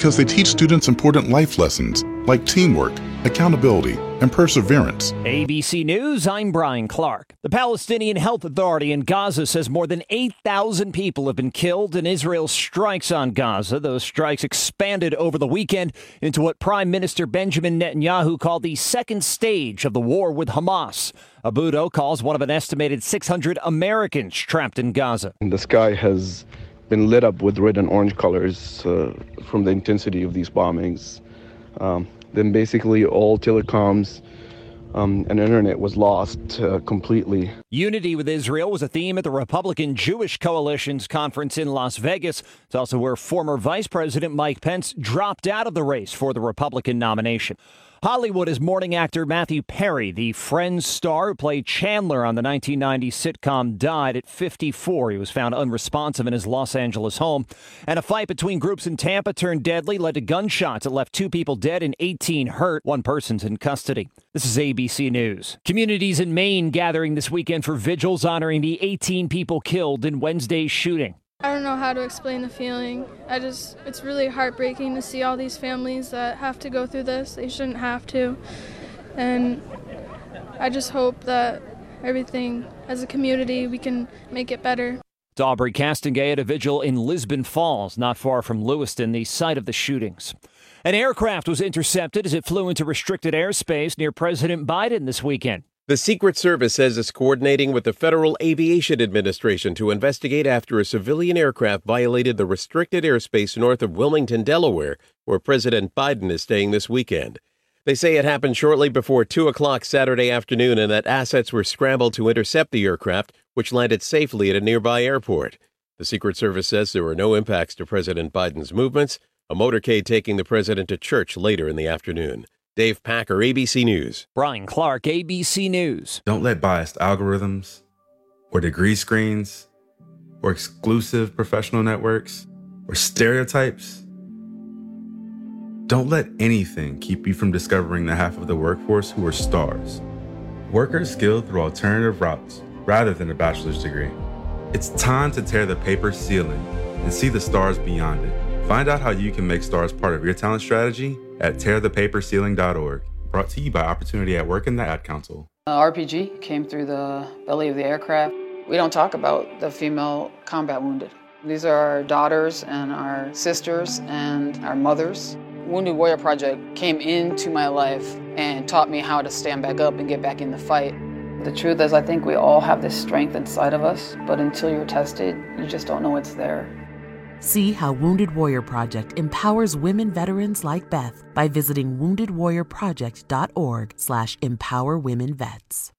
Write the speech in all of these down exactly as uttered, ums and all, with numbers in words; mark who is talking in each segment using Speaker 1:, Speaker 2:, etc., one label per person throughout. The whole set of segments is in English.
Speaker 1: because they teach students important life lessons like teamwork, accountability, and perseverance.
Speaker 2: A B C News, I'm Brian Clark. The Palestinian Health Authority in Gaza says more than eight thousand people have been killed in Israel's strikes on Gaza. Those strikes expanded over the weekend into what Prime Minister Benjamin Netanyahu called the second stage of the war with Hamas. Abudo calls one of an estimated six hundred Americans trapped in Gaza.
Speaker 3: The sky has been lit up with red and orange colors uh, from the intensity of these bombings. Um, then basically all telecoms um, and internet was lost uh, completely.
Speaker 2: Unity with Israel was a theme at the Republican Jewish Coalition's conference in Las Vegas. It's also where former Vice President Mike Pence dropped out of the race for the Republican nomination. Hollywood is mourning actor Matthew Perry, the Friends star who played Chandler on the nineteen ninety sitcom, died at fifty-four. He was found unresponsive in his Los Angeles home. And a fight between groups in Tampa turned deadly, led to gunshots that left two people dead and eighteen hurt. One person's in custody. This is A B C News. Communities in Maine gathering this weekend for vigils honoring the eighteen people killed in Wednesday's shooting.
Speaker 4: I don't know how to explain the feeling. I just, it's really heartbreaking to see all these families that have to go through this. They shouldn't have to. And I just hope that everything, as a community, we can make it better.
Speaker 2: It's Aubrey Castonguay at a vigil in Lisbon Falls, not far from Lewiston, the site of the shootings. An aircraft was intercepted as it flew into restricted airspace near President Biden this weekend.
Speaker 5: The Secret Service says it's coordinating with the Federal Aviation Administration to investigate after a civilian aircraft violated the restricted airspace north of Wilmington, Delaware, where President Biden is staying this weekend. They say it happened shortly before two o'clock Saturday afternoon and that assets were scrambled to intercept the aircraft, which landed safely at a nearby airport. The Secret Service says there were no impacts to President Biden's movements, a motorcade taking the president to church later in the afternoon. Dave Packer, A B C News.
Speaker 2: Brian Clark, A B C News.
Speaker 6: Don't let biased algorithms or degree screens or exclusive professional networks or stereotypes, don't let anything keep you from discovering the half of the workforce who are stars. Workers skilled through alternative routes rather than a bachelor's degree. It's time to tear the paper ceiling and see the stars beyond it. Find out how you can make stars part of your talent strategy at tear the paper ceiling dot org. Brought to you by Opportunity at Work and the Ad Council.
Speaker 7: Uh, R P G came through the belly of the aircraft. We don't talk about the female combat wounded. These are our daughters and our sisters and our mothers. Wounded Warrior Project came into my life and taught me how to stand back up and get back in the fight. The truth is, I think we all have this strength inside of us, but until you're tested, you just don't know it's there.
Speaker 8: See how Wounded Warrior Project empowers women veterans like Beth by visiting wounded warrior project dot org slash empower women vets.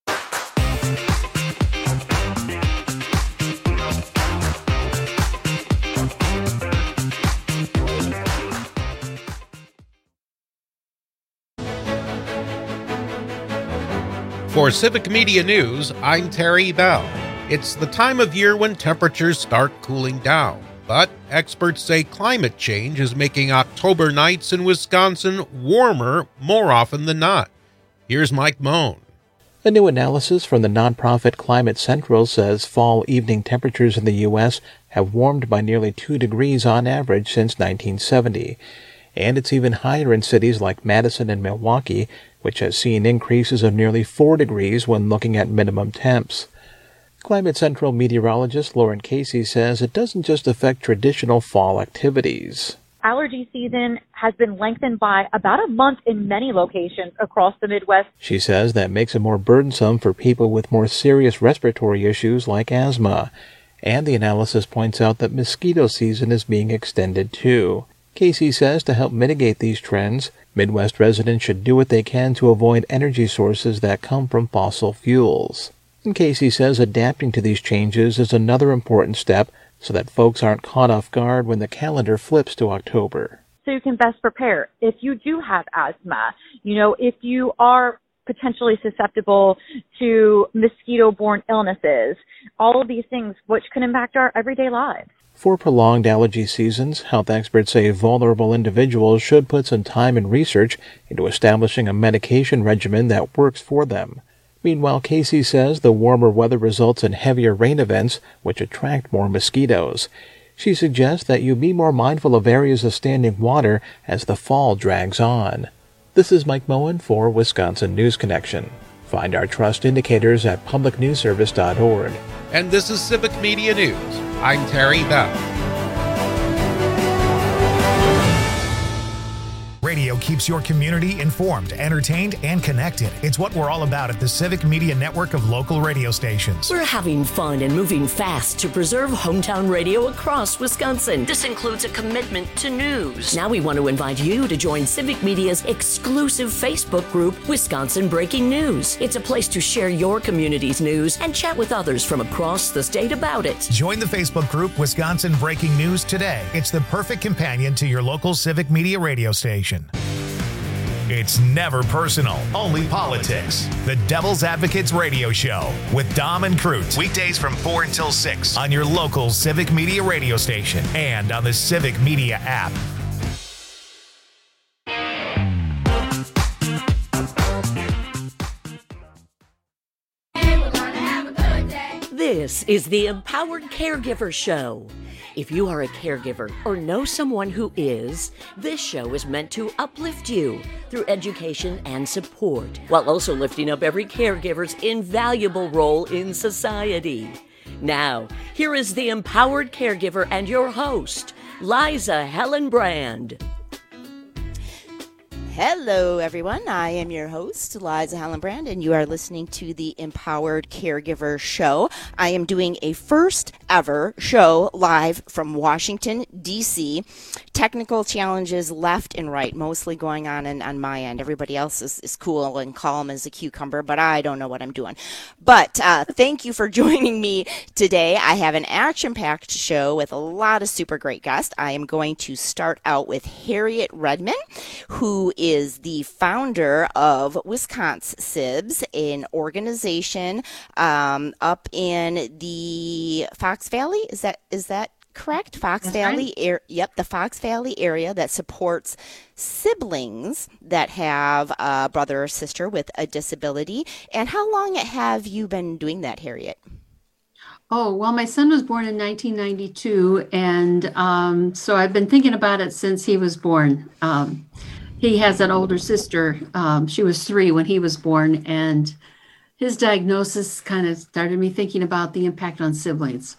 Speaker 9: For Civic Media News, I'm Terry Bell. It's the time of year when temperatures start cooling down. But experts say climate change is making October nights in Wisconsin warmer more often than not. Here's Mike Moan.
Speaker 10: A new analysis from the nonprofit Climate Central says fall evening temperatures in the U S have warmed by nearly two degrees on average since nineteen seventy. And it's even higher in cities like Madison and Milwaukee, which has seen increases of nearly four degrees when looking at minimum temps. Climate Central meteorologist Lauren Casey says it doesn't just affect traditional fall activities.
Speaker 11: Allergy season has been lengthened by about a month in many locations across the Midwest.
Speaker 10: She says that makes it more burdensome for people with more serious respiratory issues like asthma. And the analysis points out that mosquito season is being extended too. Casey says to help mitigate these trends, Midwest residents should do what they can to avoid energy sources that come from fossil fuels. And Casey says adapting to these changes is another important step so that folks aren't caught off guard when the calendar flips to October.
Speaker 11: So you can best prepare if you do have asthma, you know, if you are potentially susceptible to mosquito-borne illnesses, all of these things which can impact our everyday lives.
Speaker 10: For prolonged allergy seasons, health experts say vulnerable individuals should put some time and research into establishing a medication regimen that works for them. Meanwhile, Casey says the warmer weather results in heavier rain events, which attract more mosquitoes. She suggests that you be more mindful of areas of standing water as the fall drags on. This is Mike Moen for Wisconsin News Connection. Find our trust indicators at public news service dot org.
Speaker 9: And this is Civic Media News. I'm Terry Bell.
Speaker 12: Radio keeps your community informed, entertained, and connected. It's what we're all about at the Civic Media Network of local radio stations.
Speaker 13: We're having fun and moving fast to preserve hometown radio across Wisconsin. This includes a commitment to news. Now we want to invite you to join Civic Media's exclusive Facebook group, Wisconsin Breaking News. It's a place to share your community's news and chat with others from across the state about it.
Speaker 12: Join the Facebook group, Wisconsin Breaking News, today. It's the perfect companion to your local Civic Media radio station. It's never personal, only politics. The Devil's Advocates Radio Show with Dom and Crute. Weekdays from four until six on your local Civic Media radio station and on the Civic Media app.
Speaker 13: This is the Empowered Caregiver Show. If you are a caregiver or know someone who is, this show is meant to uplift you through education and support, while also lifting up every caregiver's invaluable role in society. Now, here is the Empowered Caregiver and your host, Liza Helen Brand.
Speaker 14: Hello, everyone. I am your host, Liza Hallenbrand, and you are listening to the Empowered Caregiver Show. I am doing a first ever show live from Washington, D C Technical challenges left and right, mostly going on in, on my end. Everybody else is, is cool and calm as a cucumber, but I don't know what I'm doing. But uh, thank you for joining me today. I have an action-packed show with a lot of super great guests. I am going to start out with Harriet Redman, who is is the founder of Wisconsin Cibs, an organization um, up in the Fox Valley. Is that is that correct? Fox That's Valley. Right. Er, yep, the Fox Valley area that supports siblings that have a brother or sister with a disability. And how long have you been doing that, Harriet?
Speaker 15: Oh, well, my son was born in nineteen ninety-two, and um, so I've been thinking about it since he was born. Um, He has an older sister. Um, she was three when he was born, and his diagnosis kind of started me thinking about the impact on siblings.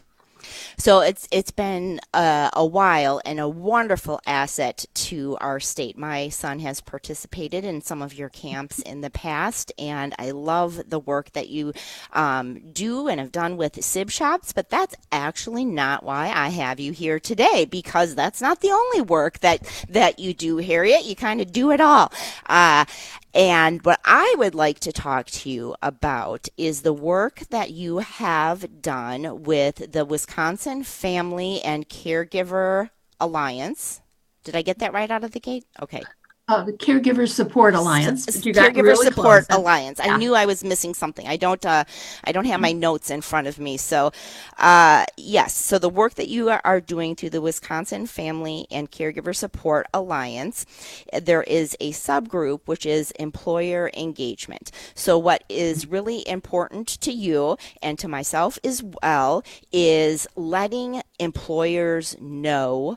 Speaker 14: So it's it's been uh, a while and a wonderful asset to our state. My son has participated in some of your camps in the past, and I love the work that you um, do and have done with Sib Shops, but that's actually not why I have you here today, because that's not the only work that, that you do, Harriet. You kind of do it all. Uh, And what I would like to talk to you about is the work that you have done with the Wisconsin Family and Caregiver Alliance. Did I get that right out of the gate? Okay.
Speaker 15: Uh, the Caregiver Support Alliance.
Speaker 14: S-
Speaker 15: you got
Speaker 14: Caregiver
Speaker 15: really
Speaker 14: Support
Speaker 15: close.
Speaker 14: Alliance.
Speaker 15: Yeah.
Speaker 14: I knew I was missing something. I don't. Uh, I don't have my notes in front of me. So, uh, yes. So the work that you are, are doing through the Wisconsin Family and Caregiver Support Alliance, there is a subgroup which is employer engagement. So what is really important to you and to myself as well is letting employers know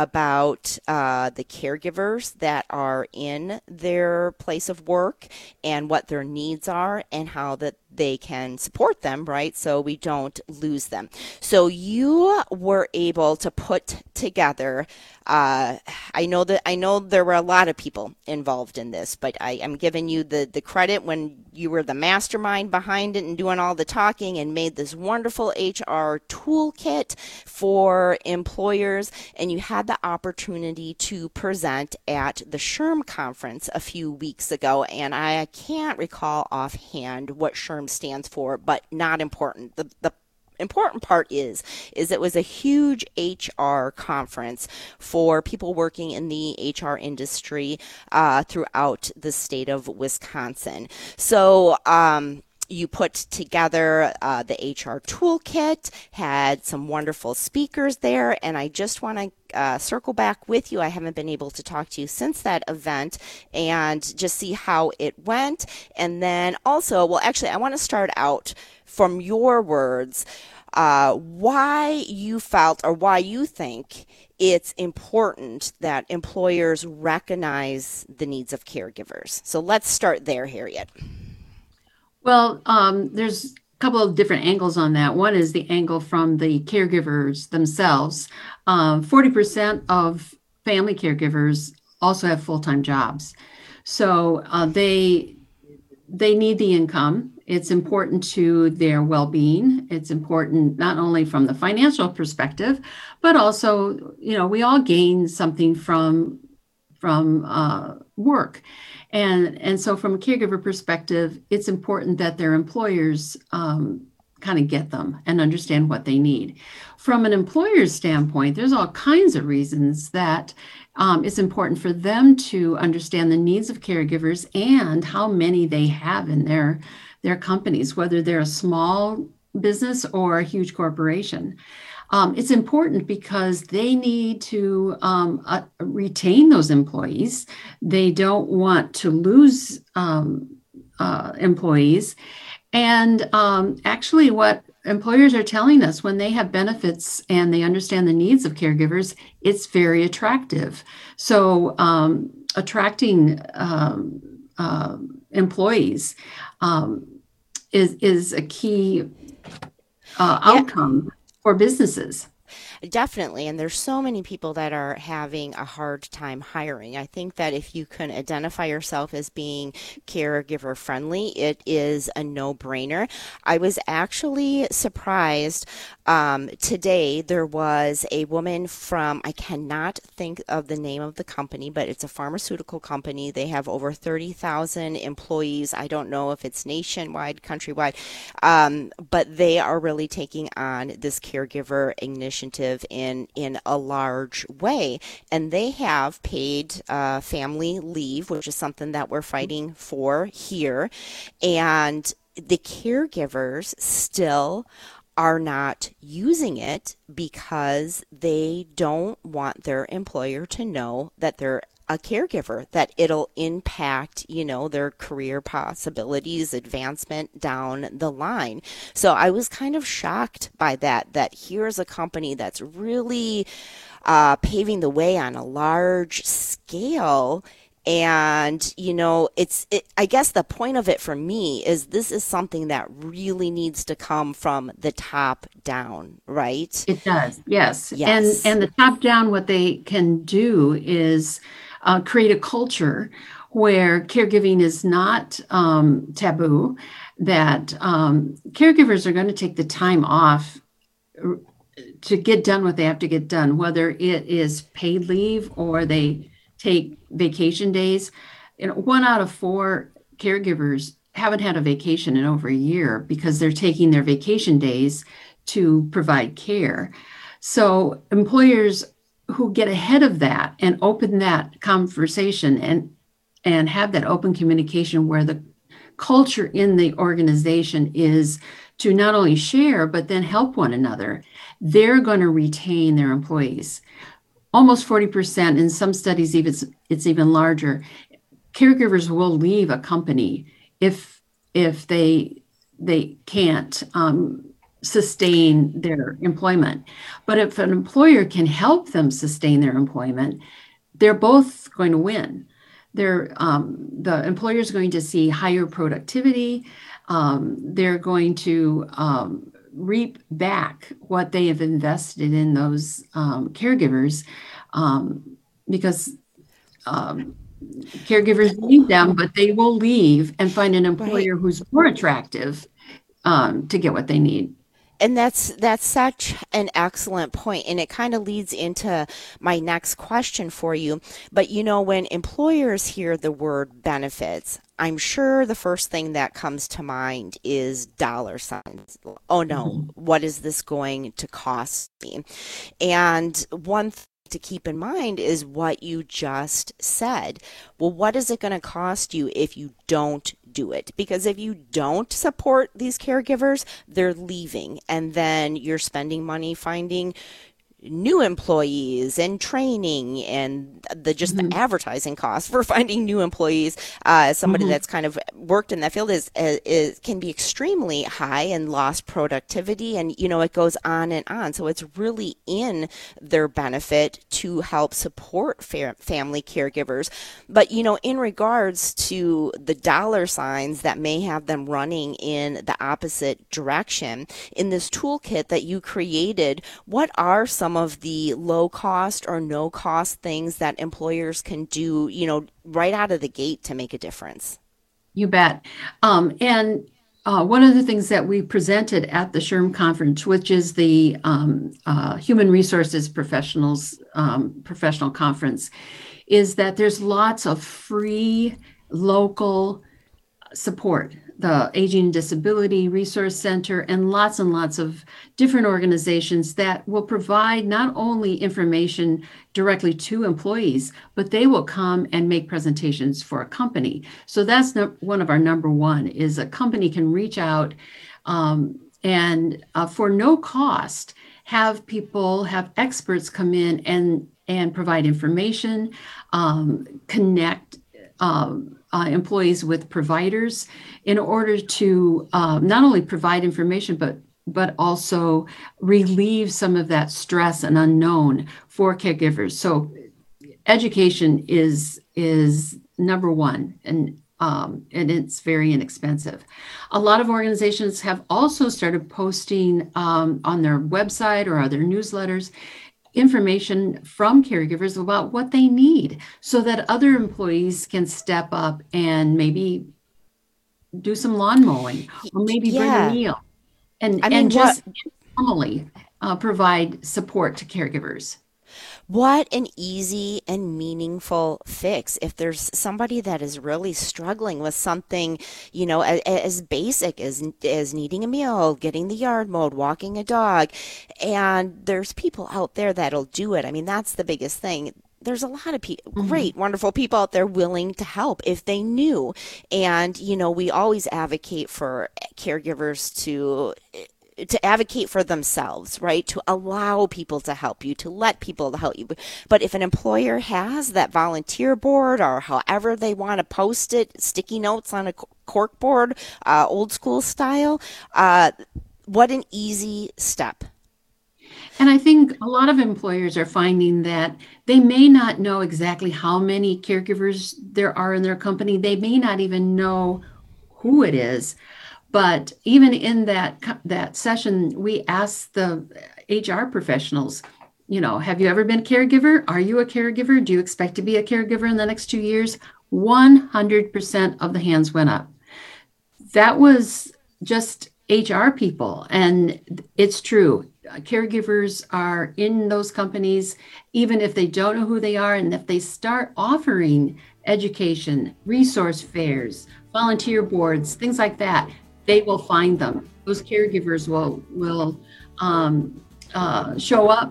Speaker 14: about uh, the caregivers that are in their place of work and what their needs are and how that they can support them, right? So we don't lose them. So you were able to put together, uh, I know that I know there were a lot of people involved in this, but I am giving you the, the credit when you were the mastermind behind it and doing all the talking and made this wonderful H R toolkit for employers, and you had the opportunity to present at the SHRM conference a few weeks ago, and I can't recall offhand what SHRM stands for, but not important. The, the important part is, is it was a huge H R conference for people working in the H R industry uh, throughout the state of Wisconsin. So, um, you put together uh, the H R toolkit, had some wonderful speakers there, and I just want to uh, circle back with you. I haven't been able to talk to you since that event and just see how it went. And then also, well, actually, I want to start out from your words. uh, why you felt or why you think it's important that employers recognize the needs of caregivers. So let's start there, Harriet.
Speaker 15: Well, um, there's a couple of different angles on that. One is the angle from the caregivers themselves. Um, forty percent of family caregivers also have full-time jobs. So uh, they they need the income. It's important to their well-being. It's important not only from the financial perspective, but also, you know, we all gain something from from uh, work. And, and so from a caregiver perspective, it's important that their employers um, kind of get them and understand what they need. From an employer's standpoint, there's all kinds of reasons that um, it's important for them to understand the needs of caregivers and how many they have in their, their companies, whether they're a small business or a huge corporation. Um, it's important because they need to um, uh, retain those employees. They don't want to lose um, uh, employees. And um, actually what employers are telling us, when they have benefits and they understand the needs of caregivers, it's very attractive. So um, attracting um, uh, employees um, is, is a key uh, outcome. Yeah. For businesses.
Speaker 14: Definitely. And there's so many people that are having a hard time hiring. I think that if you can identify yourself as being caregiver friendly, it is a no-brainer. I was actually surprised um, today. There was a woman from, I cannot think of the name of the company, but it's a pharmaceutical company. They have over thirty thousand employees. I don't know if it's nationwide, countrywide, um, but they are really taking on this caregiver initiative in in a large way, and they have paid uh, family leave, which is something that we're fighting for here, and the caregivers still are not using it because they don't want their employer to know that they're a caregiver, that it'll impact, you know, their career possibilities, advancement down the line. So I was kind of shocked by that, that here's a company that's really uh, paving the way on a large scale. And, you know, it's, it, I guess the point of it for me is this is something that really needs to come from the top down, right?
Speaker 15: It does. Yes.
Speaker 14: Yes.
Speaker 15: And, and the top down, what they can do is uh, create a culture where caregiving is not um, taboo, that um, caregivers are going to take the time off to get done what they have to get done, whether it is paid leave or they take vacation days. You know, one out of four caregivers haven't had a vacation in over a year because they're taking their vacation days to provide care. So employers who get ahead of that and open that conversation and and have that open communication where the culture in the organization is to not only share, but then help one another, they're going to retain their employees. Almost forty percent, in some studies even it's even larger, caregivers will leave a company if if they they can't um, sustain their employment. But if an employer can help them sustain their employment, they're both going to win. They're, um, the employer is going to see higher productivity. Um, they're going to um, reap back what they have invested in those um, caregivers um, because um, caregivers need them, but they will leave and find an employer right. who's more attractive um, to get what they need.
Speaker 14: And that's that's such an excellent point, and it kind of leads into my next question for you. But you know, when employers hear the word benefits, I'm sure the first thing that comes to mind is dollar signs. Oh no, mm-hmm. What is this going to cost me? And one thing to keep in mind is what you just said. Well, what is it going to cost you if you don't do it? Because if you don't support these caregivers, they're leaving, and then you're spending money finding new employees and training and the just mm-hmm. the advertising costs for finding new employees. Uh, somebody mm-hmm. that's kind of worked in that field is, is can be extremely high and lost productivity, and you know it goes on and on. So it's really in their benefit to help support fa- family caregivers. But you know, in regards to the dollar signs that may have them running in the opposite direction, in this toolkit that you created, what are some of the low cost or no cost things that employers can do, you know, right out of the gate to make a difference?
Speaker 15: You bet. Um, and uh, one of the things that we presented at the S H R M conference, which is the um, uh, Human Resources Professionals um, Professional Conference, is that there's lots of free local support. The Aging and Disability Resource Center, and lots and lots of different organizations that will provide not only information directly to employees, but they will come and make presentations for a company. So that's no, one of our number one is a company can reach out um, and uh, for no cost, have people, have experts come in and, and provide information, um, connect um, uh, employees with providers in order to uh, not only provide information, but but also relieve some of that stress and unknown for caregivers. So education is is number one, and um, and it's very inexpensive. A lot of organizations have also started posting um, on their website or other newsletters information from caregivers about what they need so that other employees can step up and maybe do some lawn mowing or maybe yeah. bring a meal and,
Speaker 14: I mean,
Speaker 15: and just
Speaker 14: what,
Speaker 15: informally uh, provide support to caregivers.
Speaker 14: What an easy and meaningful fix. If there's somebody that is really struggling with something, you know, as, as basic as, as needing a meal, getting the yard mowed, walking a dog, and there's people out there that'll do it. I mean, that's the biggest thing. There's a lot of people, mm-hmm. great, wonderful people out there willing to help if they knew. And, you know, we always advocate for caregivers to to advocate for themselves, right? To allow people to help you, to let people to help you. But if an employer has that volunteer board or however they want to post it, sticky notes on a cork board, uh, old school style, uh, what an easy step.
Speaker 15: And I think a lot of employers are finding that they may not know exactly how many caregivers there are in their company. They may not even know who it is. But even in that that session, we asked the H R professionals, you know, have you ever been a caregiver? Are you a caregiver? Do you expect to be a caregiver in the next two years? one hundred percent of the hands went up. That was just H R people. And it's true. Caregivers are in those companies, even if they don't know who they are. And if they start offering education, resource fairs, volunteer boards, things like that, they will find them. Those caregivers will will um, uh, show up,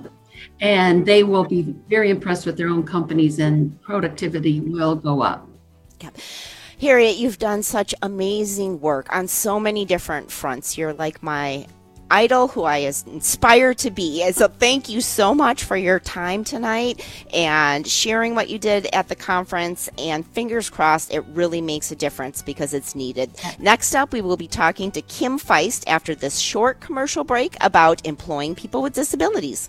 Speaker 15: and they will be very impressed with their own companies, and productivity will go up.
Speaker 14: Yep. Harriet, you've done such amazing work on so many different fronts. You're like my idol who I aspire to be. And so thank you so much for your time tonight and sharing what you did at the conference, and fingers crossed it really makes a difference because it's needed. Next up, we will be talking to Kim Feist after this short commercial break about employing people with disabilities.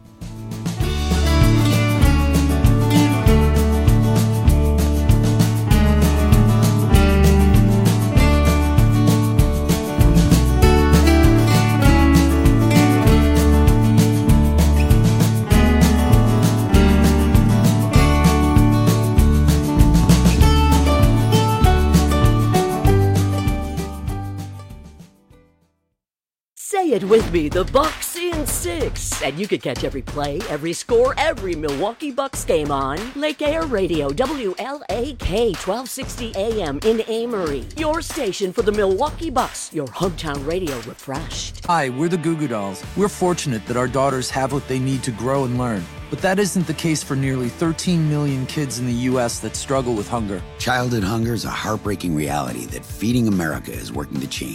Speaker 13: Say it with me, the Bucks in six. And you can catch every play, every score, every Milwaukee Bucks game on Lake Air Radio, W L A K, twelve sixty A M in Amory. Your station for the Milwaukee Bucks, your hometown radio refreshed.
Speaker 16: Hi, we're the Goo Goo Dolls. We're fortunate that our daughters have what they need to grow and learn. But that isn't the case for nearly thirteen million kids in the U S that struggle with hunger.
Speaker 17: Childhood hunger is a heartbreaking reality that Feeding America is working to change.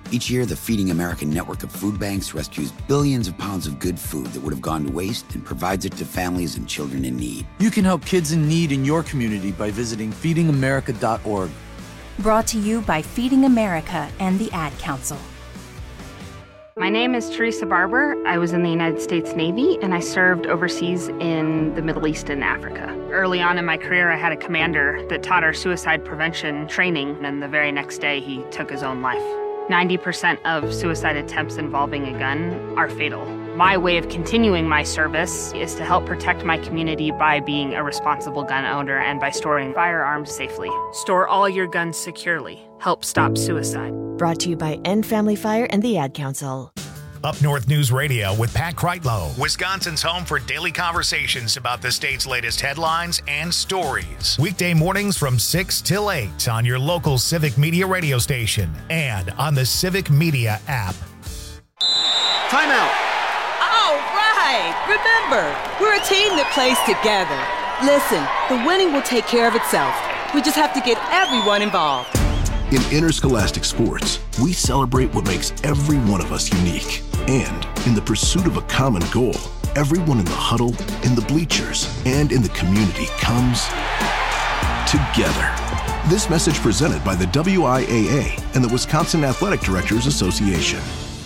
Speaker 17: Each year, the Feeding America network of food banks rescues billions of pounds of good food that would have gone to waste and provides it to families and children in need.
Speaker 16: You can help kids in need in your community by visiting feeding america dot org.
Speaker 18: Brought to you by Feeding America and the Ad Council.
Speaker 19: My name is Teresa Barber. I was in the United States Navy, and I served overseas in the Middle East and Africa. Early on in my career, I had a commander that taught our suicide prevention training, and the very next day, he took his own life. ninety percent of suicide attempts involving a gun are fatal. My way of continuing my service is to help protect my community by being a responsible gun owner and by storing firearms safely. Store all your guns securely. Help stop suicide.
Speaker 20: Brought to you by End Family Fire and the Ad Council.
Speaker 12: Up North News Radio with Pat Kreitlow, Wisconsin's home for daily conversations about the state's latest headlines and stories. Weekday mornings from six till eight on your local Civic Media radio station and on the Civic Media app.
Speaker 21: Timeout.
Speaker 22: All right. Remember, we're a team that plays together. Listen, the winning will take care of itself. We just have to get everyone involved.
Speaker 23: In interscholastic sports, we celebrate what makes every one of us unique. And in the pursuit of a common goal, everyone in the huddle, in the bleachers, and in the community comes together. This message presented by the W I A A and the Wisconsin Athletic Directors Association.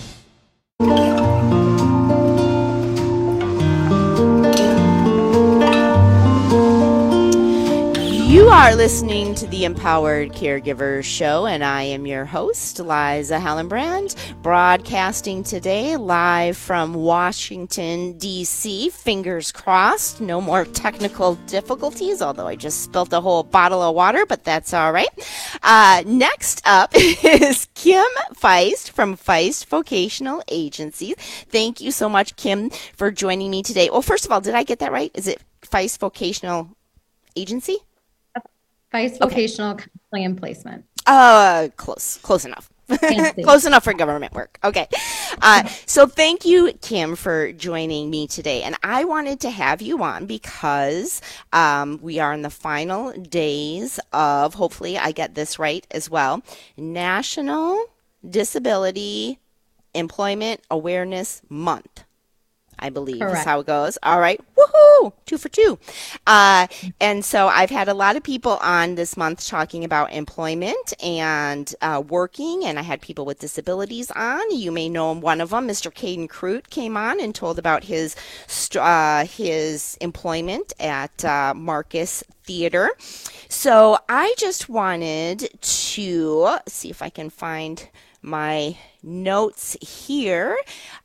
Speaker 14: You are listening to the Empowered Caregivers Show, and I am your host, Liza Hallenbrand, broadcasting today live from Washington, D C Fingers crossed, no more technical difficulties, although I just spilt a whole bottle of water, but that's all right. Uh, next up is Kim Feist from Feist Vocational Agency. Thank you so much, Kim, for joining me today. Well, first of all, did I get that right? Is it Feist Vocational Agency?
Speaker 24: Feist Vocational okay. Counseling and Placement.
Speaker 14: Uh, close, close enough. Close enough for government work. Okay. Uh, so thank you, Kim, for joining me today. And I wanted to have you on because um, we are in the final days of, hopefully I get this right as well, National Disability Employment Awareness Month. I believe Correct. Is how it goes. All right. Woohoo! Two for two. Uh, and so I've had a lot of people on this month talking about employment and uh, working, and I had people with disabilities on. You may know one of them, Mister Caden Crute, came on and told about his uh, his employment at uh, Marcus Theater. So I just wanted to see if I can find my notes here.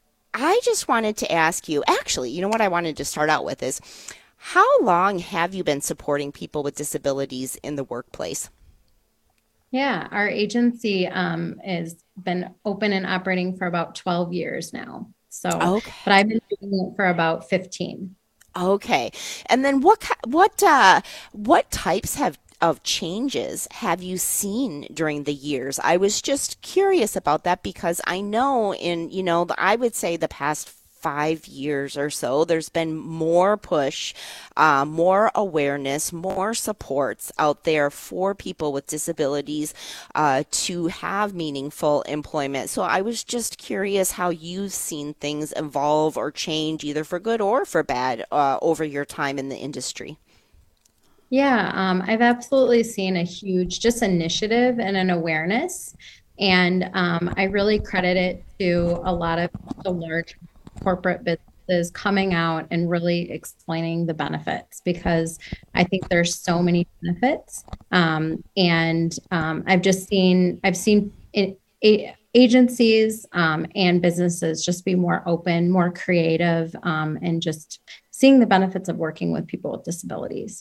Speaker 14: I just wanted to ask you, actually, you know what I wanted to start out with is, how long have you been supporting people with disabilities in the workplace?
Speaker 24: Yeah, our agency um, has been open and operating for about twelve years now. So, okay. But I've been doing it for about fifteen.
Speaker 14: Okay. And then what what uh, what types have of changes have you seen during the years? I was just curious about that because I know in, you know, I would say the past five years or so, there's been more push, uh, more awareness, more supports out there for people with disabilities uh, to have meaningful employment. So I was just curious how you've seen things evolve or change, either for good or for bad, uh, over your time in the industry.
Speaker 24: Yeah, um, I've absolutely seen a huge just initiative and an awareness. And um, I really credit it to a lot of the large corporate businesses coming out and really explaining the benefits, because I think there's so many benefits. Um, and um, I've just seen, I've seen it, it, agencies um, and businesses just be more open, more creative, um, and just seeing the benefits of working with people with disabilities.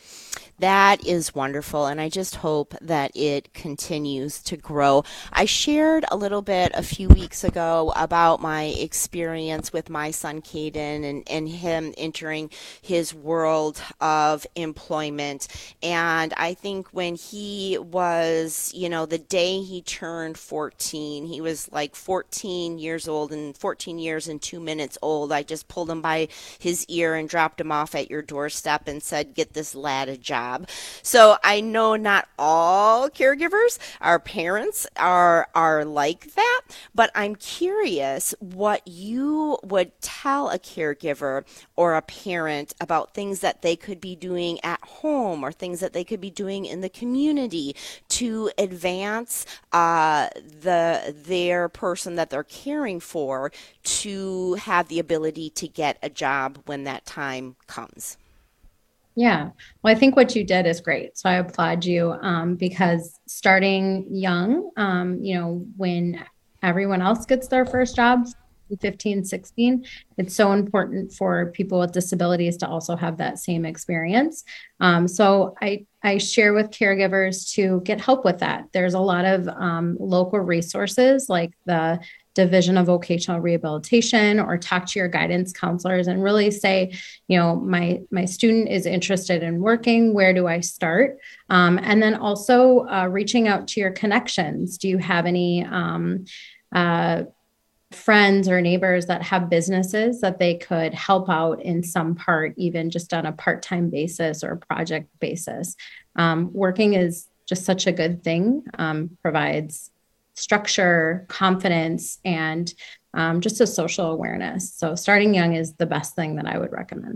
Speaker 14: That is wonderful, and I just hope that it continues to grow. I shared a little bit a few weeks ago about my experience with my son Caden and, and him entering his world of employment. And I think when he was, you know, the day he turned fourteen, he was like fourteen years old and fourteen years and two minutes old. I just pulled him by his ear and dropped him off at your doorstep and said, "Get this lad a job." job. So I know not all caregivers, our parents are are like that, but I'm curious what you would tell a caregiver or a parent about things that they could be doing at home or things that they could be doing in the community to advance uh, the their person that they're caring for to have the ability to get a job when that time comes.
Speaker 24: Yeah. Well, I think what you did is great. So I applaud you um, because starting young, um, you know, when everyone else gets their first job, fifteen, sixteen, it's so important for people with disabilities to also have that same experience. Um, so I, I share with caregivers to get help with that. There's a lot of um, local resources like the Division of Vocational Rehabilitation, or talk to your guidance counselors and really say, you know, my my student is interested in working. Where do I start? Um, and then also uh, reaching out to your connections. Do you have any um, uh, friends or neighbors that have businesses that they could help out in some part, even just on a part-time basis or project basis? Um, working is just such a good thing, um, provides structure, confidence, and um, just a social awareness. So starting young is the best thing that I would recommend.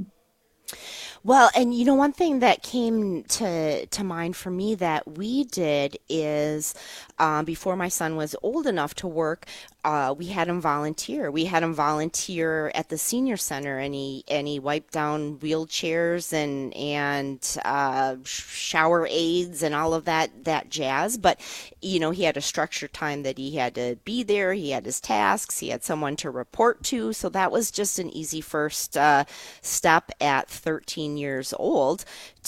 Speaker 14: Well, and you know, one thing that came to to mind for me that we did is um, before my son was old enough to work, uh, we had him volunteer. We had him volunteer at the senior center, and he and he wiped down wheelchairs and and uh, shower aids and all of that that jazz. But you know, he had a structured time that he had to be there. He had his tasks. He had someone to report to. So that was just an easy first uh, step at thirteen years old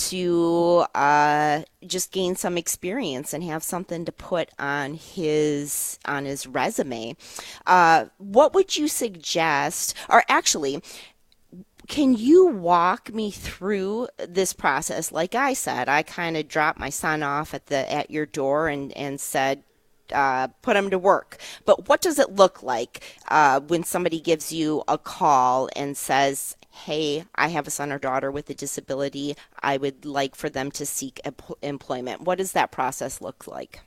Speaker 14: to uh, just gain some experience and have something to put on his on his resume. Uh, what would you suggest, or actually, can you walk me through this process? Like I said, I kind of dropped my son off at the at your door and, and said, uh, put him to work. But what does it look like uh, when somebody gives you a call and says, hey, I have a son or daughter with a disability. I would like for them to seek employment. What does that process look like?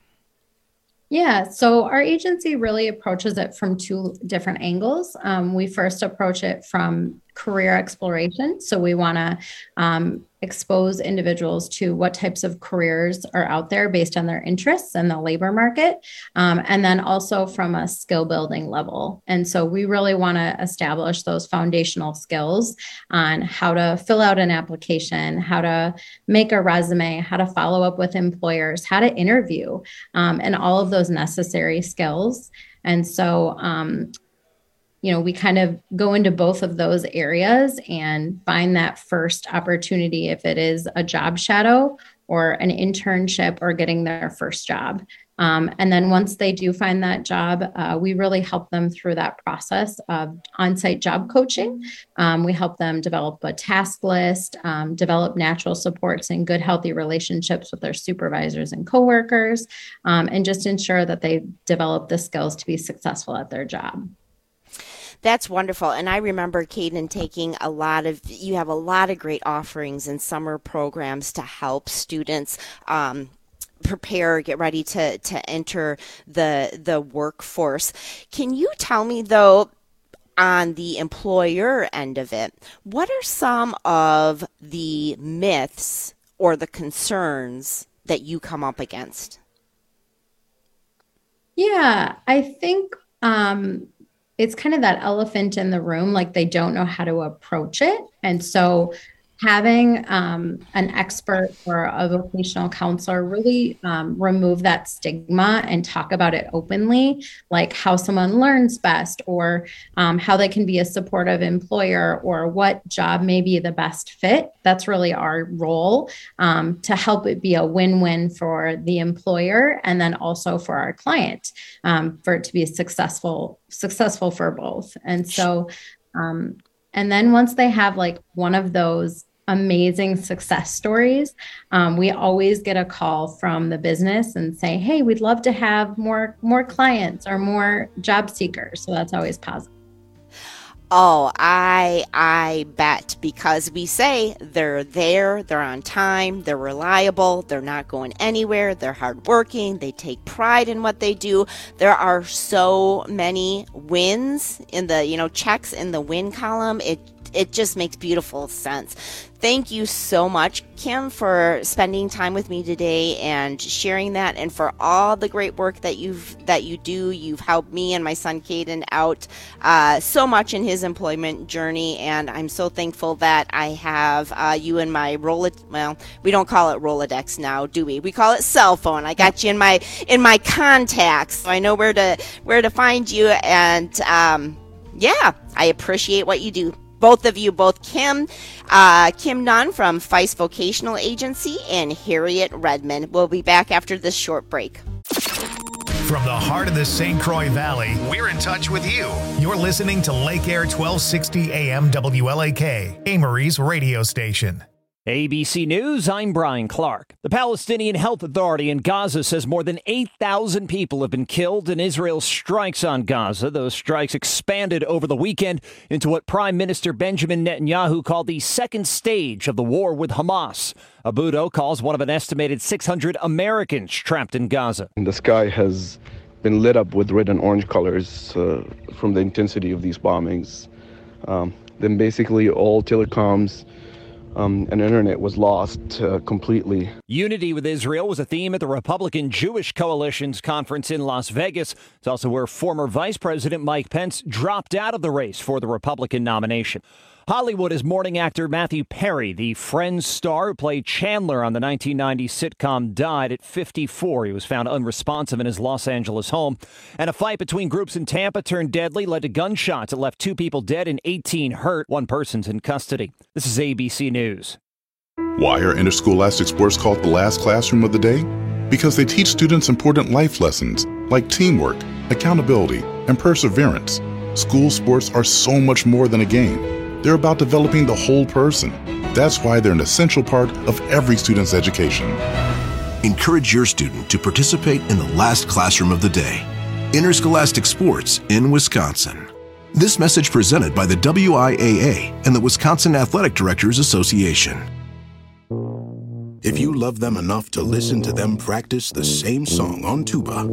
Speaker 24: Yeah, so our agency really approaches it from two different angles. Um, we first approach it from career exploration. So we want to um, expose individuals to what types of careers are out there based on their interests in the labor market. Um, and then also from a skill building level. And so we really want to establish those foundational skills on how to fill out an application, how to make a resume, how to follow up with employers, how to interview, um, and all of those necessary skills. And so, um, you know, we kind of go into both of those areas and find that first opportunity, if it is a job shadow or an internship or getting their first job. Um, and then once they do find that job, uh, we really help them through that process of on-site job coaching. Um, we help them develop a task list, um, develop natural supports and good, healthy relationships with their supervisors and coworkers, um, and just ensure that they develop the skills to be successful at their job.
Speaker 14: That's wonderful. And I remember, Caden, taking a lot of, you have a lot of great offerings and summer programs to help students um, prepare, get ready to, to enter the, the workforce. Can you tell me, though, on the employer end of it, what are some of the myths or the concerns that you come up against?
Speaker 24: Yeah, I think um, it's kind of that elephant in the room, like they don't know how to approach it. And so having um, an expert or a vocational counselor really um, remove that stigma and talk about it openly, like how someone learns best, or um, how they can be a supportive employer, or what job may be the best fit. That's really our role, um, to help it be a win-win for the employer and then also for our client, um, for it to be successful, successful for both. And so, um, and then once they have like one of those amazing success stories, um, we always get a call from the business and say, hey, we'd love to have more more clients or more job seekers. So that's always positive.
Speaker 14: Oh, I I bet, because we say they're there, they're on time, they're reliable, they're not going anywhere, they're hardworking, they take pride in what they do. There are so many wins in the, you know, checks in the win column. It it just makes beautiful sense. Thank you so much, Kim, for spending time with me today and sharing that, and for all the great work that you've that you do. You've helped me and my son Caden out uh, so much in his employment journey, and I'm so thankful that I have uh, you in my Rolodex. Well, we don't call it Rolodex now, do we? We call it cell phone. I got you in my in my contacts, so I know where to where to find you. And um, yeah, I appreciate what you do. Both of you, both Kim, uh, Kim Nunn from Feist Vocational Agency, and Harriet Redmond. We'll be back after this short break.
Speaker 12: From the heart of the Saint Croix Valley, we're in touch with you. You're listening to Lake Air twelve sixty A M W L A K, Amory's radio station.
Speaker 2: A B C News, I'm Brian Clark. The Palestinian Health Authority in Gaza says more than eight thousand people have been killed in Israel's strikes on Gaza. Those strikes expanded over the weekend into what Prime Minister Benjamin Netanyahu called the second stage of the war with Hamas. Abudo calls one of an estimated six hundred Americans trapped in Gaza.
Speaker 1: The sky has been lit up with red and orange colors uh, from the intensity of these bombings. Um, then basically all telecoms Um, and internet was lost uh, completely.
Speaker 2: Unity with Israel was a theme at the Republican Jewish Coalition's conference in Las Vegas. It's also where former Vice President Mike Pence dropped out of the race for the Republican nomination. Hollywood is mourning actor Matthew Perry, the Friends star who played Chandler on the nineteen ninety sitcom, died at fifty-four. He was found unresponsive in his Los Angeles home. And a fight between groups in Tampa turned deadly, led to gunshots that left two people dead and eighteen hurt. One person's in custody. This is A B C News.
Speaker 3: Why are interscholastic sports called the last classroom of the day? Because they teach students important life lessons like teamwork, accountability, and perseverance. School sports are so much more than a game. They're about developing the whole person. That's why they're an essential part of every student's education.
Speaker 23: Encourage your student to participate in the last classroom of the day. Interscholastic sports in Wisconsin. This message presented by the W I A A and the Wisconsin Athletic Directors Association. If you love them enough to listen to them practice the same song on tuba,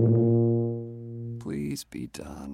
Speaker 4: please be done.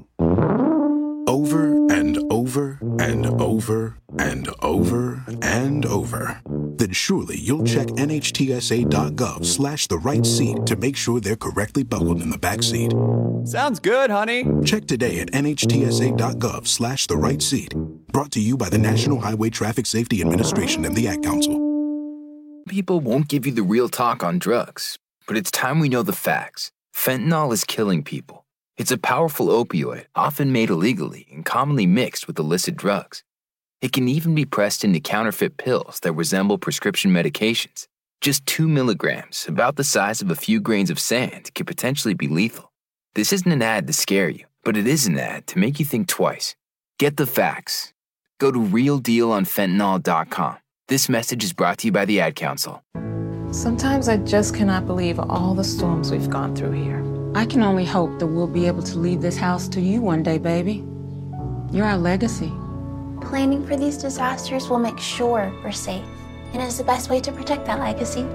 Speaker 23: Over and over and over and over and over, then surely you'll check N H T S A dot gov slash the right seat to make sure they're correctly buckled in the back seat.
Speaker 4: Sounds good, honey.
Speaker 23: Check today at N H T S A dot gov slash the right seat. Brought to you by the National Highway Traffic Safety Administration and the Ad Council.
Speaker 5: People won't give you the real talk on drugs, but it's time we know the facts. Fentanyl is killing people. It's a powerful opioid, often made illegally and commonly mixed with illicit drugs. It can even be pressed into counterfeit pills that resemble prescription medications. Just two milligrams, about the size of a few grains of sand, could potentially be lethal. This isn't an ad to scare you, but it is an ad to make you think twice. Get the facts. Go to real deal on fentanyl dot com. This message is brought to you by the Ad Council.
Speaker 25: Sometimes I just cannot believe all the storms we've gone through here. I can only hope that we'll be able to leave this house to you one day, baby. You're our legacy.
Speaker 26: Planning for these disasters will make sure we're safe, and is the best way to protect that legacy.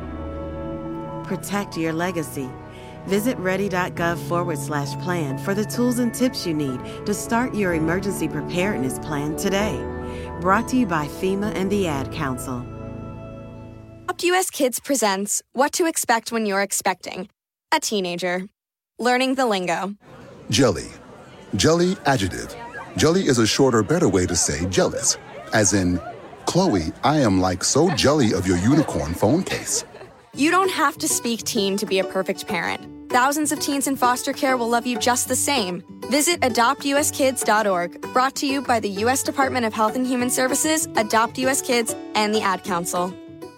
Speaker 27: Protect your legacy. Visit ready.gov forward slash plan for the tools and tips you need to start your emergency preparedness plan today. Brought to you by FEMA and the Ad Council.
Speaker 28: Adopt U S Kids presents What to Expect When You're Expecting a Teenager. Learning the lingo.
Speaker 29: Jelly. Jelly adjective. Jelly is a shorter, better way to say jealous. As in, Chloe, I am like so jelly of your unicorn phone case.
Speaker 28: You don't have to speak teen to be a perfect parent. Thousands of teens in foster care will love you just the same. Visit adopt U S kids dot org. Brought to you by the U S Department of Health and Human Services, Adopt U S Kids, and the Ad Council.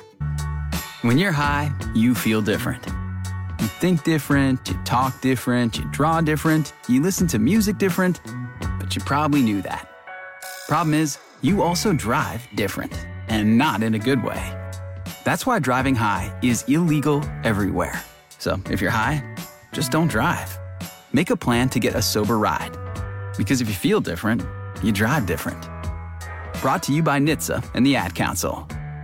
Speaker 16: When you're high, you feel different. You think different, you talk different, you draw different, you listen to music different, but you probably knew that. Problem is, you also drive different, and not in a good way. That's why driving high is illegal everywhere. So if you're high, just don't drive. Make a plan to get a sober ride. Because if you feel different, you drive different. Brought to you by N H T S A and the Ad Council.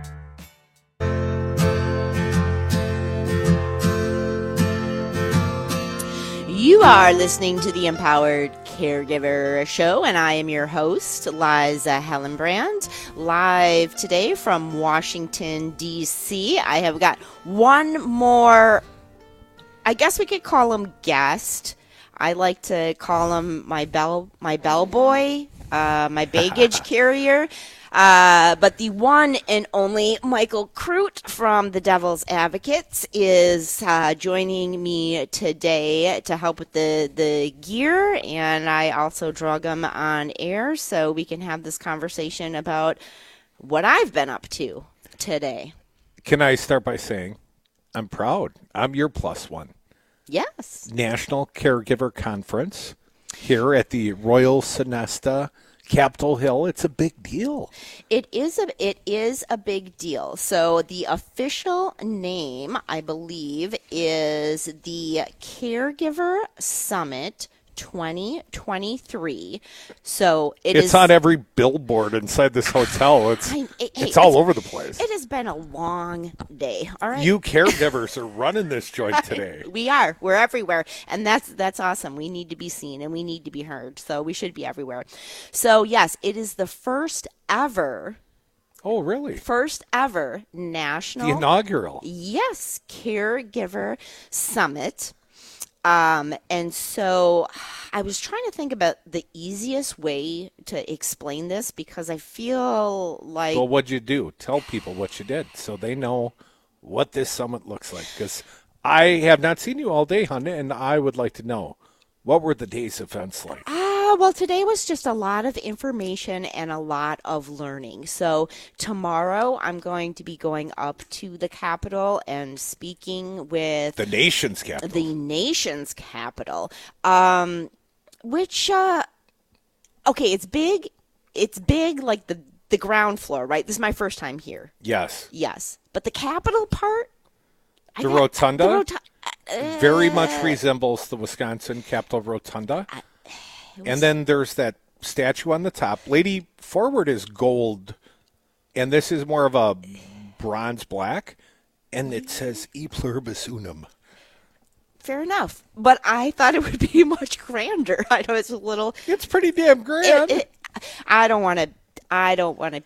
Speaker 14: You are listening to the Empowered Caregiver Show, and I am your host, Liza Hellenbrand, live today from Washington, D C I have got one more, I guess we could call him guest. I like to call him my bell, my bellboy, uh, my baggage carrier. Uh, but the one and only Michael Crute from the Devil's Advocates is uh, joining me today to help with the, the gear, and I also drug him on air so we can have this conversation about what I've been up to today.
Speaker 6: Can I start by saying I'm proud. I'm your plus one.
Speaker 14: Yes.
Speaker 6: National Caregiver Conference here at the Royal Sonesta Capitol Hill. It's a big deal.
Speaker 14: It is a it is a big deal. So the official name, I believe, is the Caregiver Summit twenty twenty-three. So it
Speaker 6: it's
Speaker 14: is,
Speaker 6: on every billboard inside this hotel. It's
Speaker 14: I, it,
Speaker 6: it's
Speaker 14: hey,
Speaker 6: all
Speaker 14: it's,
Speaker 6: over the place.
Speaker 14: It has been a long day. All right.
Speaker 6: You caregivers are running this joint today.
Speaker 14: We are. We're everywhere. And that's that's awesome. We need to be seen and we need to be heard. So we should be everywhere. So yes, it is the first ever
Speaker 6: Oh, really?
Speaker 14: First ever national
Speaker 6: The inaugural.
Speaker 14: Yes, Caregiver Summit. Um, and so I was trying to think about the easiest way to explain this because I feel like...
Speaker 6: Well, what'd you do? Tell people what you did so they know what this summit looks like. Because I have not seen you all day, hon, and I would like to know, what were the day's events like?
Speaker 14: Ah, well, today was just a lot of information and a lot of learning. So tomorrow I'm going to be going up to the Capitol and speaking with...
Speaker 6: The nation's capital.
Speaker 14: The nation's capital. Um, which, uh, okay, it's big. It's big like the, the ground floor, right? This is my first time here.
Speaker 6: Yes.
Speaker 14: Yes. But the Capitol part...
Speaker 6: The
Speaker 14: got,
Speaker 6: rotunda?
Speaker 14: The rotunda. Uh,
Speaker 6: very much resembles the Wisconsin Capitol Rotunda. I, was, and then there's that statue on the top. Lady forward is gold, and this is more of a bronze black, and it says E pluribus unum.
Speaker 14: Fair enough. But I thought it would be much grander. I know it's a little...
Speaker 6: It's pretty damn grand.
Speaker 14: It, it, I don't want to... I don't want to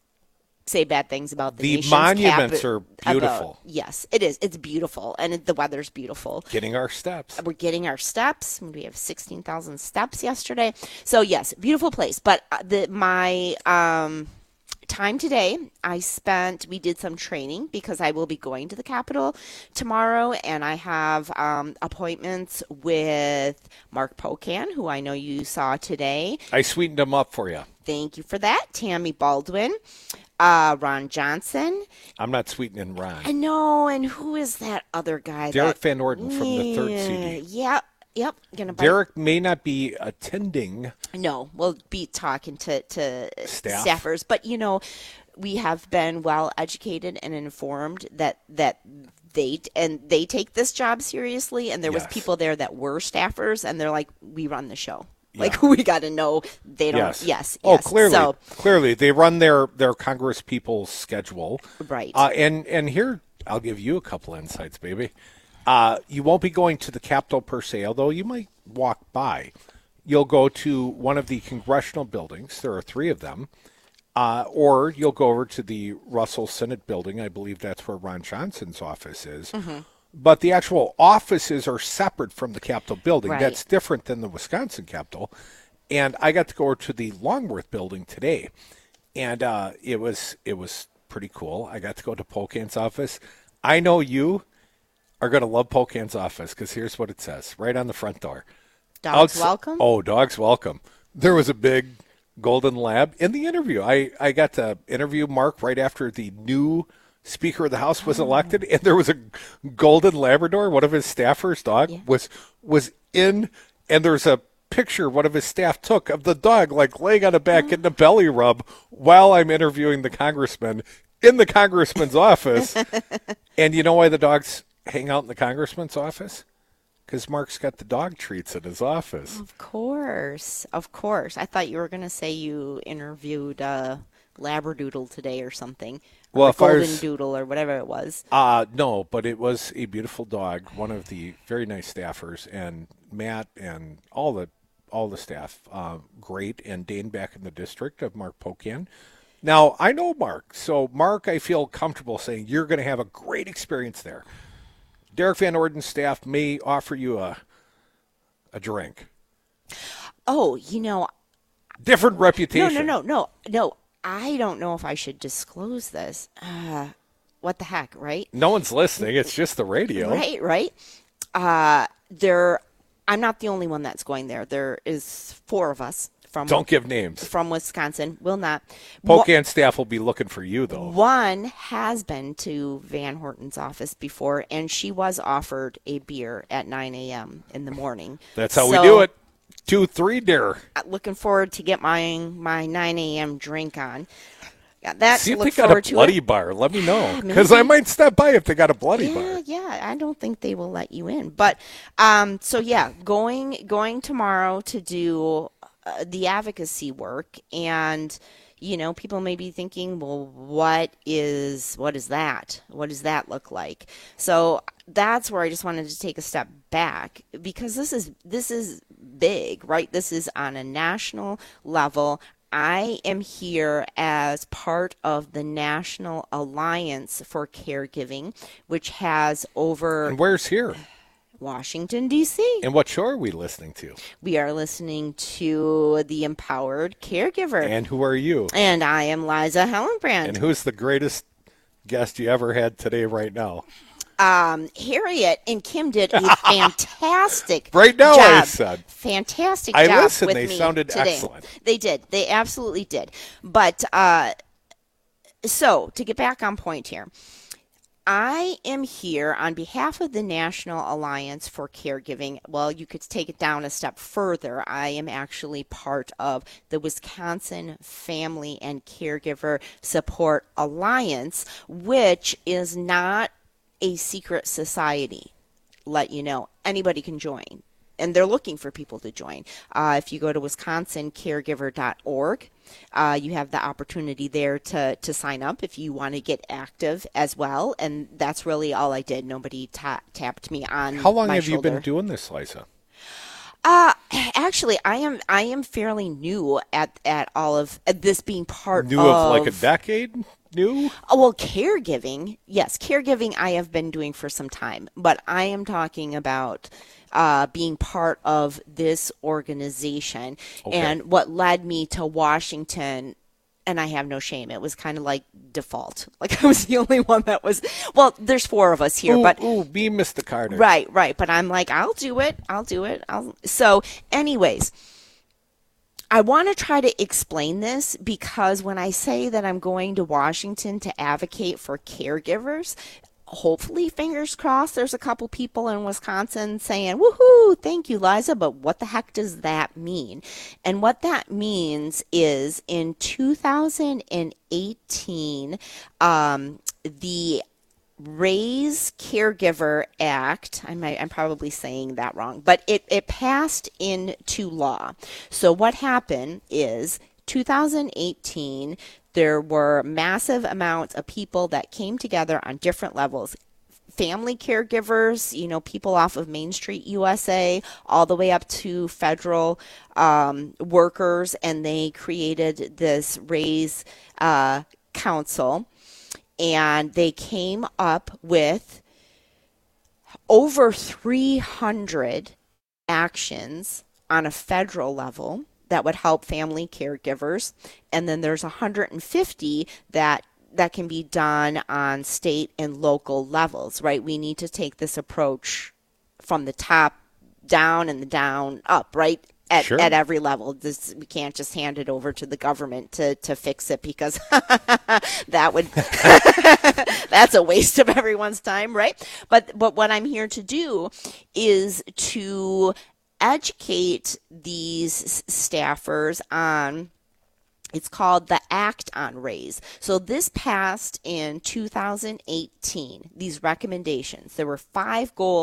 Speaker 14: say bad things about the,
Speaker 6: the
Speaker 14: nation's
Speaker 6: monuments
Speaker 14: cap-
Speaker 6: are beautiful.
Speaker 14: About, yes, it is. It's beautiful, and it, the weather's beautiful.
Speaker 6: Getting our steps.
Speaker 14: We're getting our steps. We have sixteen thousand steps yesterday. So yes, beautiful place. But the my um, time today, I spent. We did some training because I will be going to the Capitol tomorrow, and I have um, appointments with Mark Pocan, who I know you saw today.
Speaker 6: I sweetened him up for you.
Speaker 14: Thank you for that, Tammy Baldwin. Uh, Ron Johnson.
Speaker 6: I'm not sweetening Ron.
Speaker 14: I know, and who is that other guy?
Speaker 6: Derek
Speaker 14: that,
Speaker 6: Van Orden from
Speaker 14: yeah,
Speaker 6: the third C D.
Speaker 14: Yep, yep. Gonna bite.
Speaker 6: Derek may not be attending.
Speaker 14: No, we'll be talking to, to
Speaker 6: Staff.
Speaker 14: staffers, but you know, we have been well educated and informed that that they and they take this job seriously. And there was
Speaker 6: yes.
Speaker 14: people there that were staffers, and they're like, "We run the show." Like, yeah. we got to know they don't.
Speaker 6: Yes.
Speaker 14: Yes.
Speaker 6: Oh,
Speaker 14: yes.
Speaker 6: clearly.
Speaker 14: So,
Speaker 6: clearly. They run their, their Congress people's schedule.
Speaker 14: Right.
Speaker 6: Uh, and, and here, I'll give you a couple insights, baby. Uh, you won't be going to the Capitol per se, although you might walk by. You'll go to one of the congressional buildings. There are three of them. Uh, or you'll go over to the Russell Senate building. I believe that's where Ron Johnson's office is.
Speaker 14: Mm-hmm.
Speaker 6: But the actual offices are separate from the Capitol building.
Speaker 14: Right.
Speaker 6: That's different than the Wisconsin Capitol. And I got to go over to the Longworth building today, and uh, it was it was pretty cool. I got to go to Pocan's office. I know you are going to love Pocan's office because here's what it says right on the front door.
Speaker 14: Dogs
Speaker 6: Outs-
Speaker 14: welcome?
Speaker 6: Oh, dogs welcome. There was a big golden lab in the interview. I, I got to interview Mark right after the new Speaker of the House was elected, and there was a golden Labrador. One of his staffers' dog yeah. was was in, and there's a picture one of his staff took of the dog like laying on a back mm-hmm. getting a belly rub while I'm interviewing the congressman in the congressman's office. And you know why the dogs hang out in the congressman's office? because Mark's got the dog treats in his office.
Speaker 14: Of course, of course. I thought you were going to say you interviewed uh, Labradoodle today or something.
Speaker 6: Well,
Speaker 14: or
Speaker 6: if I
Speaker 14: Golden
Speaker 6: was-
Speaker 14: Doodle or whatever it was.
Speaker 6: Uh, no, but it was a beautiful dog, one of the very nice staffers, and Matt and all the all the staff, uh, great, and Dane back in the district of Mark Pocan. Now, I know Mark, so Mark, I feel comfortable saying you're going to have a great experience there. Derek Van Orden's staff may offer you a a drink.
Speaker 14: Oh, you know.
Speaker 6: Different reputation.
Speaker 14: No, no, no, no, no. I don't know if I should disclose this. Uh, what the heck, right?
Speaker 6: No one's listening. It's just the radio.
Speaker 14: Right, right. Uh, there, I'm not the only one that's going there. There is four of us from.
Speaker 6: Don't give names.
Speaker 14: From Wisconsin. Will not.
Speaker 6: Pocan staff will be looking for you, though.
Speaker 14: One has been to Van Horten's office before, and she was offered a beer at nine a.m. in the morning.
Speaker 6: That's how
Speaker 14: so,
Speaker 6: we do it. Two, three, dear.
Speaker 14: Looking forward to get my my nine a.m. drink on. Got that
Speaker 6: See
Speaker 14: to
Speaker 6: if
Speaker 14: look
Speaker 6: they got
Speaker 14: forward
Speaker 6: a
Speaker 14: to
Speaker 6: bloody
Speaker 14: it.
Speaker 6: bar. Let me know,
Speaker 14: Yeah,
Speaker 6: because I
Speaker 14: maybe.
Speaker 6: might stop by if they got a bloody
Speaker 14: Yeah,
Speaker 6: bar.
Speaker 14: yeah. I don't think they will let you in, but um. So yeah, going going tomorrow to do uh, the advocacy work, and you know, people may be thinking, well, what is what is that? What does that look like? So that's where I just wanted to take a step back, because this is this is big, right? This is on a national level. I am here as part of the National Alliance for Caregiving, which has over
Speaker 6: And where's here?
Speaker 14: Washington, D C.
Speaker 6: And what show are we listening to?
Speaker 14: We are listening to The Empowered Caregiver.
Speaker 6: And who are you?
Speaker 14: And I am Liza Hellenbrand.
Speaker 6: And who's the greatest guest you ever had today, right now?
Speaker 14: Um, Harriet and Kim did a fantastic
Speaker 6: Right now,
Speaker 14: job.
Speaker 6: I said.
Speaker 14: Fantastic
Speaker 6: I
Speaker 14: job
Speaker 6: listened.
Speaker 14: with
Speaker 6: They
Speaker 14: me
Speaker 6: sounded
Speaker 14: today.
Speaker 6: excellent.
Speaker 14: They did. They absolutely did. But uh, so to get back on point here, I am here on behalf of the National Alliance for Caregiving. Well, you could take it down a step further. I am actually part of the Wisconsin Family and Caregiver Support Alliance, which is not a secret society. Let you know, anybody can join, and they're looking for people to join. Uh, if you go to wisconsin caregiver dot org, uh, you have the opportunity there to, to sign up if you want to get active as well. And that's really all I did. Nobody ta- tapped me on
Speaker 6: How long
Speaker 14: my
Speaker 6: have
Speaker 14: shoulder.
Speaker 6: you been doing this, Liza?
Speaker 14: Uh, actually, I am I am fairly new at, at all of at this being part
Speaker 6: New
Speaker 14: of,
Speaker 6: of like a decade? New?
Speaker 14: Oh, well, caregiving, yes, caregiving I have been doing for some time, but I am talking about uh, being part of this organization.
Speaker 6: Okay.
Speaker 14: And what led me to Washington, and I have no shame, it was kind of like default. Like I was the only one that was, well, there's four of us here,
Speaker 6: ooh,
Speaker 14: but
Speaker 6: ooh, be Mister Carter.
Speaker 14: Right, right. But I'm like, I'll do it. I'll do it. I'll. So, anyways, I want to try to explain this, because when I say that I'm going to Washington to advocate for caregivers, hopefully, fingers crossed, there's a couple people in Wisconsin saying, woohoo, thank you, Liza, but what the heck does that mean? And what that means is in two thousand eighteen, um, the Raise Caregiver Act, I might, I'm probably saying that wrong, but it, it passed into law. So what happened is two thousand eighteen, there were massive amounts of people that came together on different levels. Family caregivers, you know, people off of Main Street U S A, all the way up to federal um, workers, and they created this Raise uh, Council. And they came up with over three hundred actions on a federal level that would help family caregivers. And then there's one hundred fifty that that can be done on state and local levels, right? We need to take this approach from the top down and the down up, right? At,
Speaker 6: Sure.
Speaker 14: at every level. This, we can't just hand it over to the government to, to fix it, because that would that's a waste of everyone's time, right? But but what I'm here to do is to educate these staffers on, it's called the Act on Raise. So this passed in two thousand eighteen, these recommendations. There were five goals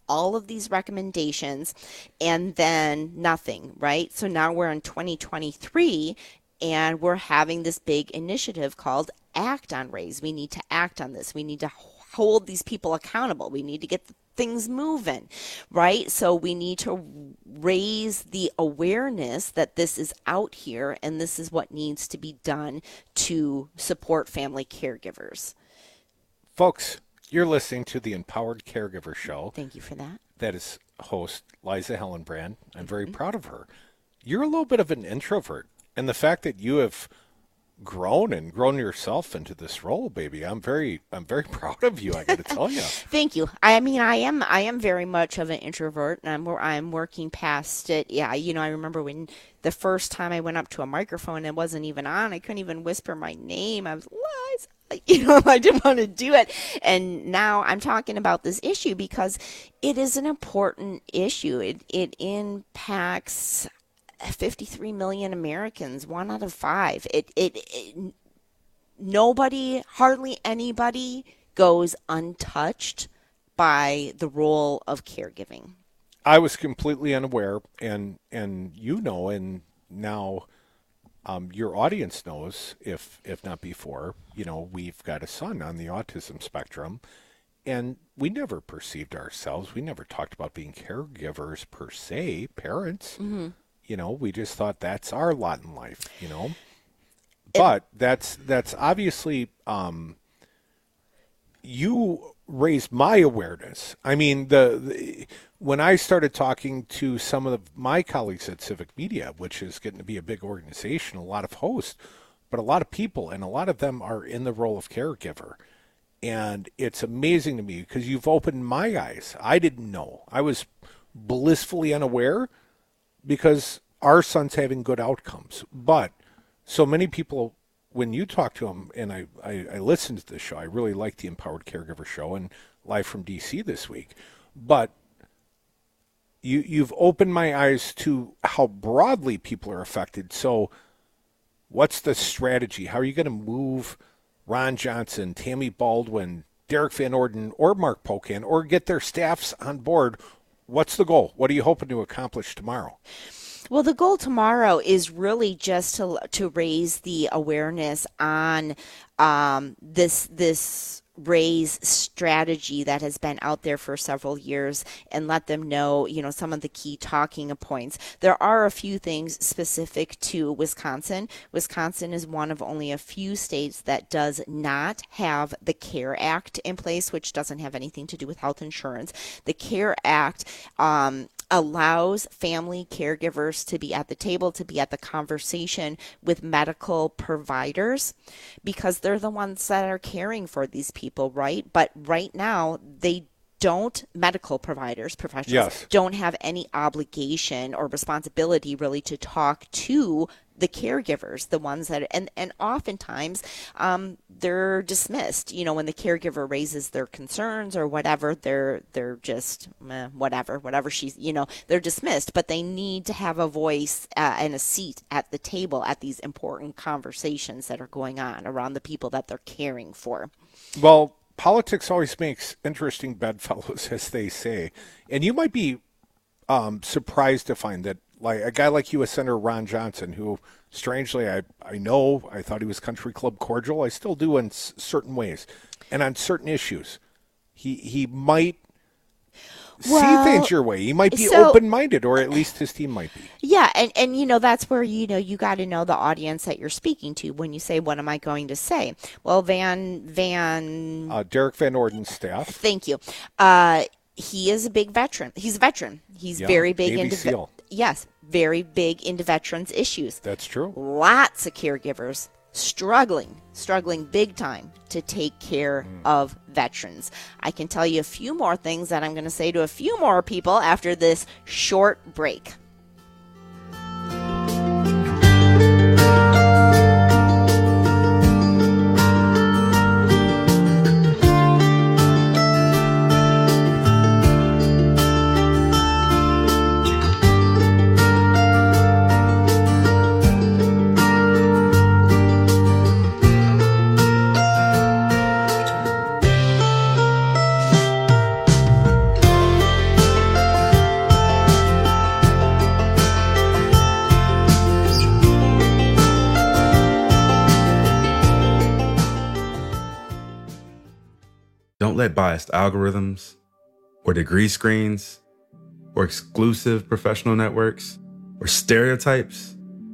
Speaker 14: all of these recommendations and then nothing, right? So now we're in twenty twenty-three and we're having this big initiative called Act on Raise. We need to act on this. We need to hold these people accountable. We need to get the things moving, right? So we need to raise the awareness that this is out here and this is what needs to be done to support family caregivers.
Speaker 6: Folks, you're listening to the Empowered Caregiver Show.
Speaker 14: Thank you for that.
Speaker 6: That is host Liza Hillenbrand. I'm very mm-hmm. proud of her. You're a little bit of an introvert, and the fact that you have grown and grown yourself into this role, baby, I'm very I'm very proud of you, I got to tell you.
Speaker 14: Thank you. I mean, I am I am very much of an introvert, and I'm I'm working past it. Yeah, you know, I remember when the first time I went up to a microphone, it wasn't even on. I couldn't even whisper my name. I was Liza. You know, I didn't want to do it. And now I'm talking about this issue because it is an important issue. It it impacts fifty-three million Americans, one out of five. It, it, it nobody, hardly anybody goes untouched by the role of caregiving.
Speaker 6: I was completely unaware, and and you know, and now um, your audience knows, if if not before, you know, we've got a son on the autism spectrum, and we never perceived ourselves, we never talked about being caregivers per se, parents.
Speaker 14: Mm-hmm.
Speaker 6: You know, we just thought that's our lot in life, you know. But it, that's that's obviously um, you raised my awareness. I mean, the, the when I started talking to some of the, my colleagues at Civic Media, which is getting to be a big organization, a lot of hosts, but a lot of people, and a lot of them are in the role of caregiver. And it's amazing to me because you've opened my eyes. I didn't know. I was blissfully unaware, because our son's having good outcomes. But so many people, when you talk to them, and I, I, I listened to the show, I really like the Empowered Caregiver Show and live from D C this week. But you, you've opened my eyes to how broadly people are affected. So what's the strategy? How are you going to move Ron Johnson, Tammy Baldwin, Derek Van Orden, or Mark Pocan, or get their staffs on board? What's the goal? What are you hoping to accomplish tomorrow?
Speaker 14: Well, the goal tomorrow is really just to to raise the awareness on um, this this raise strategy that has been out there for several years, and let them know, you know, some of the key talking points. There are a few things specific to Wisconsin. Wisconsin is one of only a few states that does not have the CARE Act in place, which doesn't have anything to do with health insurance. The CARE Act um, allows family caregivers to be at the table, to be at the conversation with medical providers, because they're the ones that are caring for these people, right? But right now, they don't, medical providers, professionals,
Speaker 6: yes.
Speaker 14: don't have any obligation or responsibility really to talk to the caregivers, the ones that, and, and oftentimes um, they're dismissed. You know, when the caregiver raises their concerns or whatever, they're they're just eh, whatever, whatever she's, you know, they're dismissed. But they need to have a voice uh, and a seat at the table at these important conversations that are going on around the people that they're caring for.
Speaker 6: Well, politics always makes interesting bedfellows, as they say, and you might be um, surprised to find that, like a guy like U S Senator Ron Johnson, who strangely I, I know, I thought he was country club cordial. I still do in s- certain ways. And on certain issues, he he might well, see things your way. He might be so, open-minded, or at least his team might be.
Speaker 14: Yeah, and, and you know, that's where, you know, you got to know the audience that you're speaking to when you say, what am I going to say? Well, Van, Van...
Speaker 6: Uh, Derek Van Orden's staff.
Speaker 14: Thank you. Uh, he is a big veteran. He's a veteran. He's yeah, very big
Speaker 6: Navy
Speaker 14: into...
Speaker 6: SEAL.
Speaker 14: Yes, very big into veterans issues.
Speaker 6: That's true.
Speaker 14: Lots of caregivers struggling, struggling big time to take care mm. of veterans. I can tell you a few more things that I'm going to say to a few more people after this short break.
Speaker 7: Don't let biased algorithms or degree screens or exclusive professional networks or stereotypes.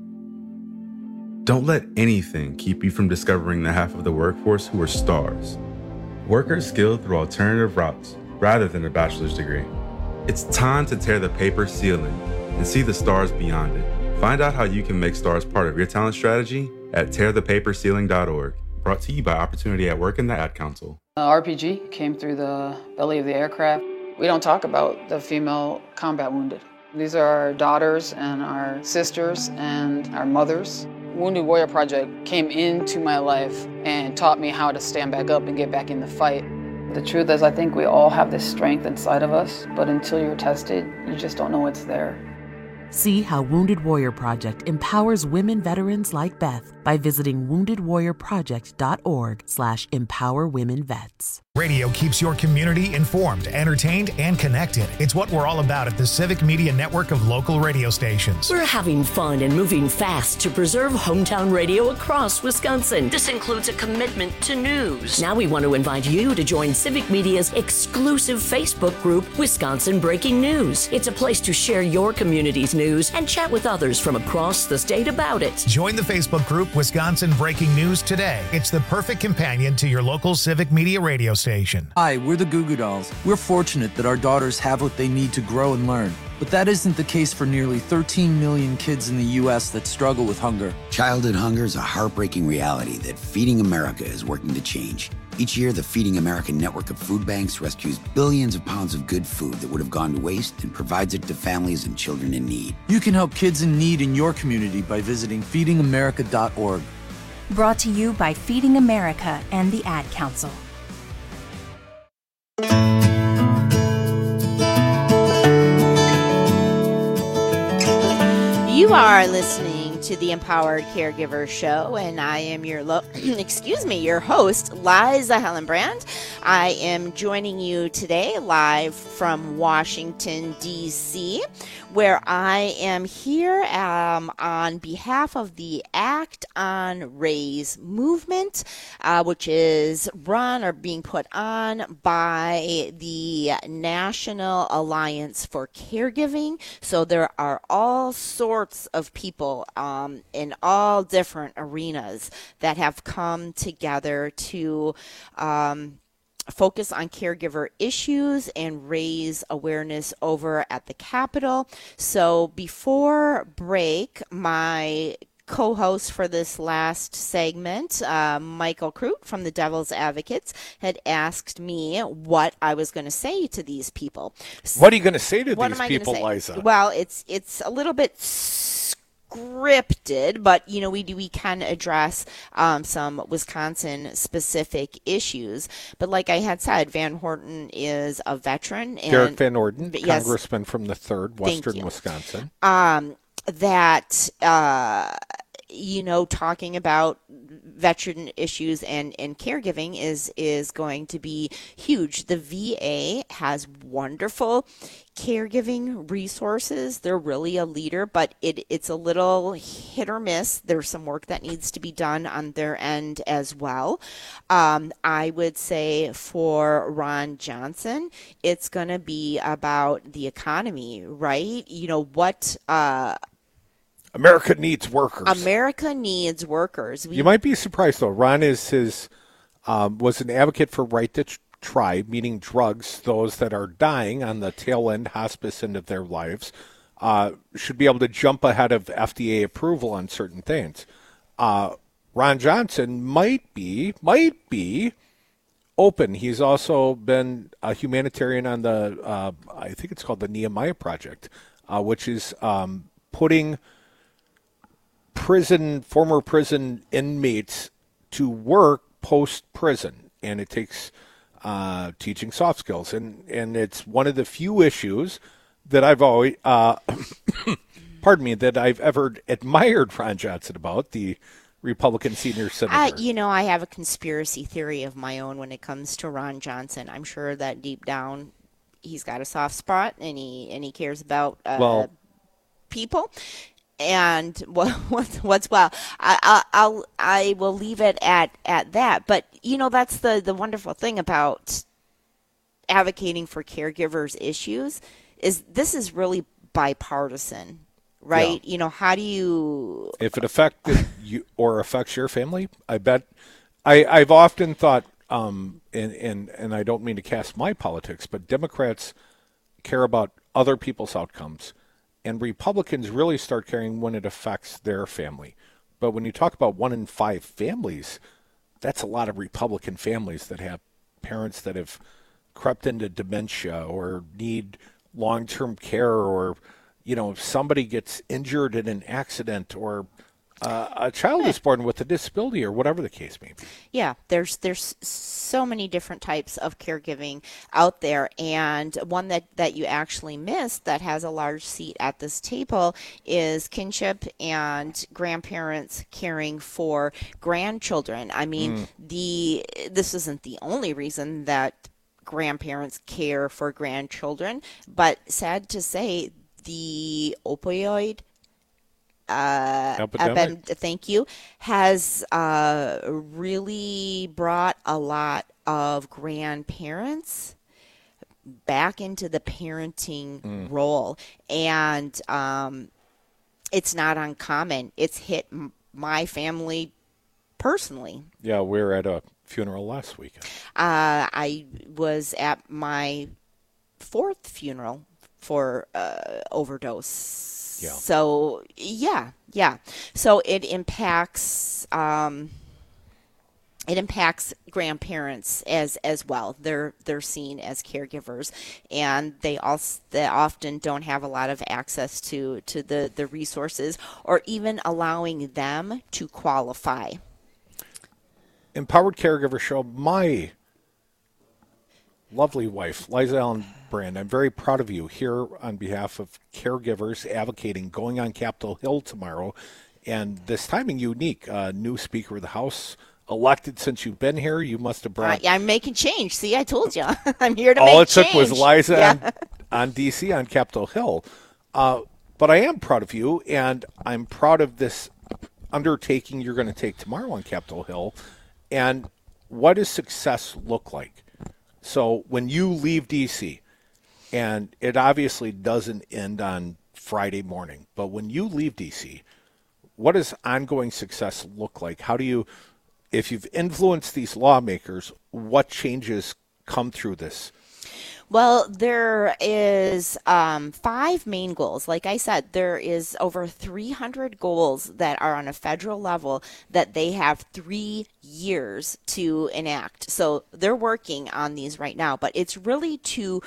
Speaker 7: Don't let anything keep you from discovering the half of the workforce who are stars. Workers skilled through alternative routes rather than a bachelor's degree. It's time to tear the paper ceiling and see the stars beyond it. Find out how you can make stars part of your talent strategy at tear the paper ceiling dot org. Brought to you by Opportunity at Work and the Ad Council.
Speaker 25: Uh, R P G came through the belly of the aircraft. We don't talk about the female combat wounded. These are our daughters and our sisters and our mothers. Wounded Warrior Project came into my life and taught me how to stand back up and get back in the fight. The truth is, I think we all have this strength inside of us, but until you're tested, you just don't know it's there.
Speaker 8: See how Wounded Warrior Project empowers women veterans like Beth by visiting wounded warrior project dot org slash empower women vets.
Speaker 12: Radio keeps your community informed, entertained, and connected. It's what we're all about at the Civic Media Network of local radio stations.
Speaker 9: We're having fun and moving fast to preserve hometown radio across Wisconsin. This includes a commitment to news. Now we want to invite you to join Civic Media's exclusive Facebook group, Wisconsin Breaking News. It's a place to share your community's news and chat with others from across the state about it.
Speaker 12: Join the Facebook group Wisconsin Breaking News today. It's the perfect companion to your local Civic Media radio station.
Speaker 10: Hi, we're the Goo Goo Dolls. We're fortunate that our daughters have what they need to grow and learn. But that isn't the case for nearly thirteen million kids in the U S that struggle with hunger.
Speaker 11: Childhood hunger is a heartbreaking reality that Feeding America is working to change. Each year, the Feeding America network of food banks rescues billions of pounds of good food that would have gone to waste and provides it to families and children in need.
Speaker 10: You can help kids in need in your community by visiting feeding america dot org.
Speaker 13: Brought to you by Feeding America and the Ad Council.
Speaker 14: You are listening to the Empowered Caregiver Show, and I am your lo- excuse me, your host, Liza Hellenbrand. I am joining you today live from Washington, D C, where I am here um, on behalf of the Act on Raise movement, uh, which is run or being put on by the National Alliance for Caregiving. So there are all sorts of people um, in all different arenas that have come together to um, focus on caregiver issues and raise awareness over at the Capitol. So before break, my co-host for this last segment, uh, Michael Crute from the Devil's Advocates, had asked me what I was going to say to these people.
Speaker 6: What are you going to say to
Speaker 14: what
Speaker 6: these
Speaker 14: am I
Speaker 6: people,
Speaker 14: gonna say?
Speaker 6: Liza?
Speaker 14: Well, it's it's a little bit scripted, but you know we do we can address um, some Wisconsin-specific issues. But like I had said, Van Horten is a veteran. And,
Speaker 6: Derek Van Orden,
Speaker 14: yes,
Speaker 6: congressman from the third, Western Wisconsin.
Speaker 14: Um, that, uh, you know, talking about veteran issues and, and caregiving is, is going to be huge. The V A has wonderful caregiving resources. They're really a leader, but it, it's a little hit or miss. There's some work that needs to be done on their end as well. Um, I would say for Ron Johnson, it's going to be about the economy, right? You know, what... Uh,
Speaker 6: America needs workers.
Speaker 14: America needs workers. We,
Speaker 6: you might be surprised, though. Ron is his um, was an advocate for right to try, meaning drugs, those that are dying on the tail end, hospice end of their lives, uh, should be able to jump ahead of F D A approval on certain things. Uh, Ron Johnson might be, might be open. He's also been a humanitarian on the, uh, I think it's called the Nehemiah Project, uh, which is um, putting prison, former prison inmates to work post-prison, and it takes uh, teaching soft skills, and, and it's one of the few issues that I've always, uh, pardon me, that I've ever admired Ron Johnson about, the Republican senior senator.
Speaker 14: I, you know, I have a conspiracy theory of my own when it comes to Ron Johnson. I'm sure that deep down he's got a soft spot, and he and he cares about uh,
Speaker 6: well,
Speaker 14: people. And what, what's, what's well, I, I, I'll I will leave it at, at that. But you know, that's the, the wonderful thing about advocating for caregivers' issues is this is really bipartisan, right?
Speaker 6: Yeah.
Speaker 14: You know, how do you...
Speaker 6: If it affected you or affects your family, I bet... I, I've often thought, um, and, and, and I don't mean to cast my politics, but Democrats care about other people's outcomes, and Republicans really start caring when it affects their family. But when you talk about one in five families, that's a lot of Republican families that have parents that have crept into dementia or need long-term care, or, you know, if somebody gets injured in an accident, or uh, a child is born with a disability, or whatever the case may be.
Speaker 14: Yeah, there's there's so many different types of caregiving out there, and one that, that you actually missed that has a large seat at this table is kinship and grandparents caring for grandchildren. I mean, mm. the this isn't the only reason that grandparents care for grandchildren, but sad to say, the opioid Uh,
Speaker 6: epidemic.
Speaker 14: Epid- thank you, has uh, really brought a lot of grandparents back into the parenting mm. role. And um, it's not uncommon. It's hit m- my family personally.
Speaker 6: Yeah, we were at a funeral last week.
Speaker 14: Uh, I was at my fourth funeral for uh, overdose. Yeah. So, yeah, yeah. So it impacts um, it impacts grandparents as as well. They're they're seen as caregivers, and they also they often don't have a lot of access to, to the, the resources, or even allowing them to qualify.
Speaker 6: Empowered Caregiver Show. My lovely wife, Liza Allen Brand, I'm very proud of you here on behalf of caregivers advocating, going on Capitol Hill tomorrow. And this timing unique. Uh, new Speaker of the House elected since you've been here. You must have brought...
Speaker 14: Uh, I'm making change. See, I told you. I'm here to
Speaker 6: All
Speaker 14: make
Speaker 6: it
Speaker 14: change.
Speaker 6: took was Liza
Speaker 14: yeah.
Speaker 6: on, on D C, on Capitol Hill. Uh, but I am proud of you, and I'm proud of this undertaking you're going to take tomorrow on Capitol Hill. And what does success look like? So when you leave D C, and it obviously doesn't end on Friday morning, but when you leave D C, what does ongoing success look like? How do you, if you've influenced these lawmakers, what changes come through this?
Speaker 14: Well, there is um, five main goals. Like I said, there is over three hundred goals that are on a federal level that they have three years to enact. So they're working on these right now, but it's really to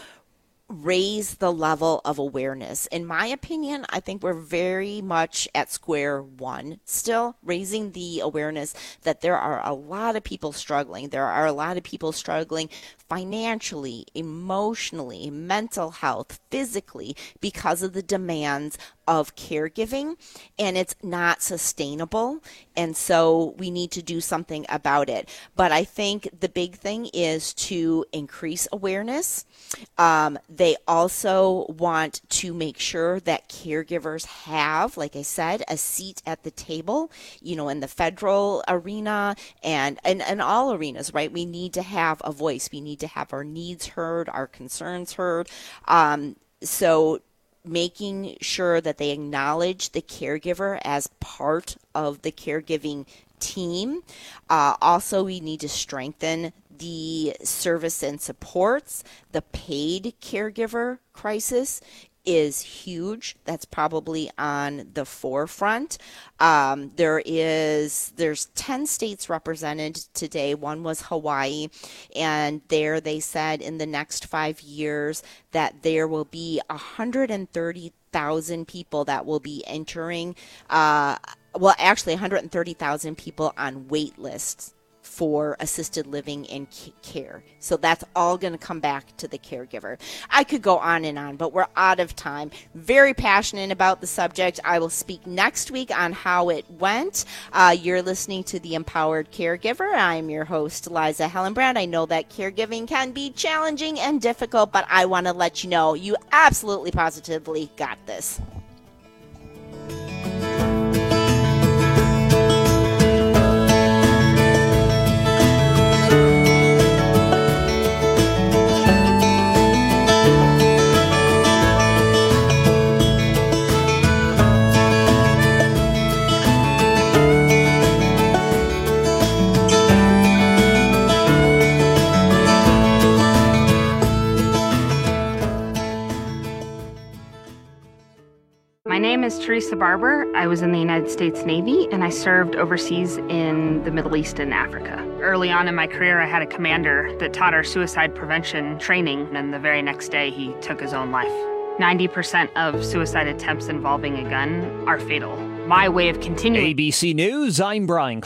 Speaker 14: raise the level of awareness. In my opinion, I think we're very much at square one still, raising the awareness that there are a lot of people struggling. There are a lot of people struggling financially, emotionally, mental health, physically, because of the demands of caregiving, and it's not sustainable. And so we need to do something about it. But I think the big thing is to increase awareness. Um, they also want to make sure that caregivers have, like I said, a seat at the table, you know, in the federal arena and in and all arenas, right? We need to have a voice. We need to have our needs heard, our concerns heard. Um, so making sure that they acknowledge the caregiver as part of the caregiving team. Uh, also, we need to strengthen the service and supports. The paid caregiver crisis is huge. That's probably on the forefront. Um, there is there's ten states represented today. One was Hawaii, and there they said in the next five years that there will be one hundred thirty thousand people that will be entering. Uh, well, actually, one hundred thirty thousand people on wait lists for assisted living and care. So that's all going to come back to the caregiver. I could go on and on, but we're out of time. Very passionate about the subject. I will speak next week on how it went. Uh, you're listening to The Empowered Caregiver. I'm your host, Liza Hellenbrand. I know that caregiving can be challenging and difficult, but I want to let you know you absolutely positively got this.
Speaker 1: My name is Teresa Barber. I was in the United States Navy, and I served overseas in the Middle East and Africa. Early on in my career, I had a commander that taught our suicide prevention training, and the very next day, he took his own life. ninety percent of suicide attempts involving a gun are fatal. My way of continuing...
Speaker 2: A B C News, I'm Brian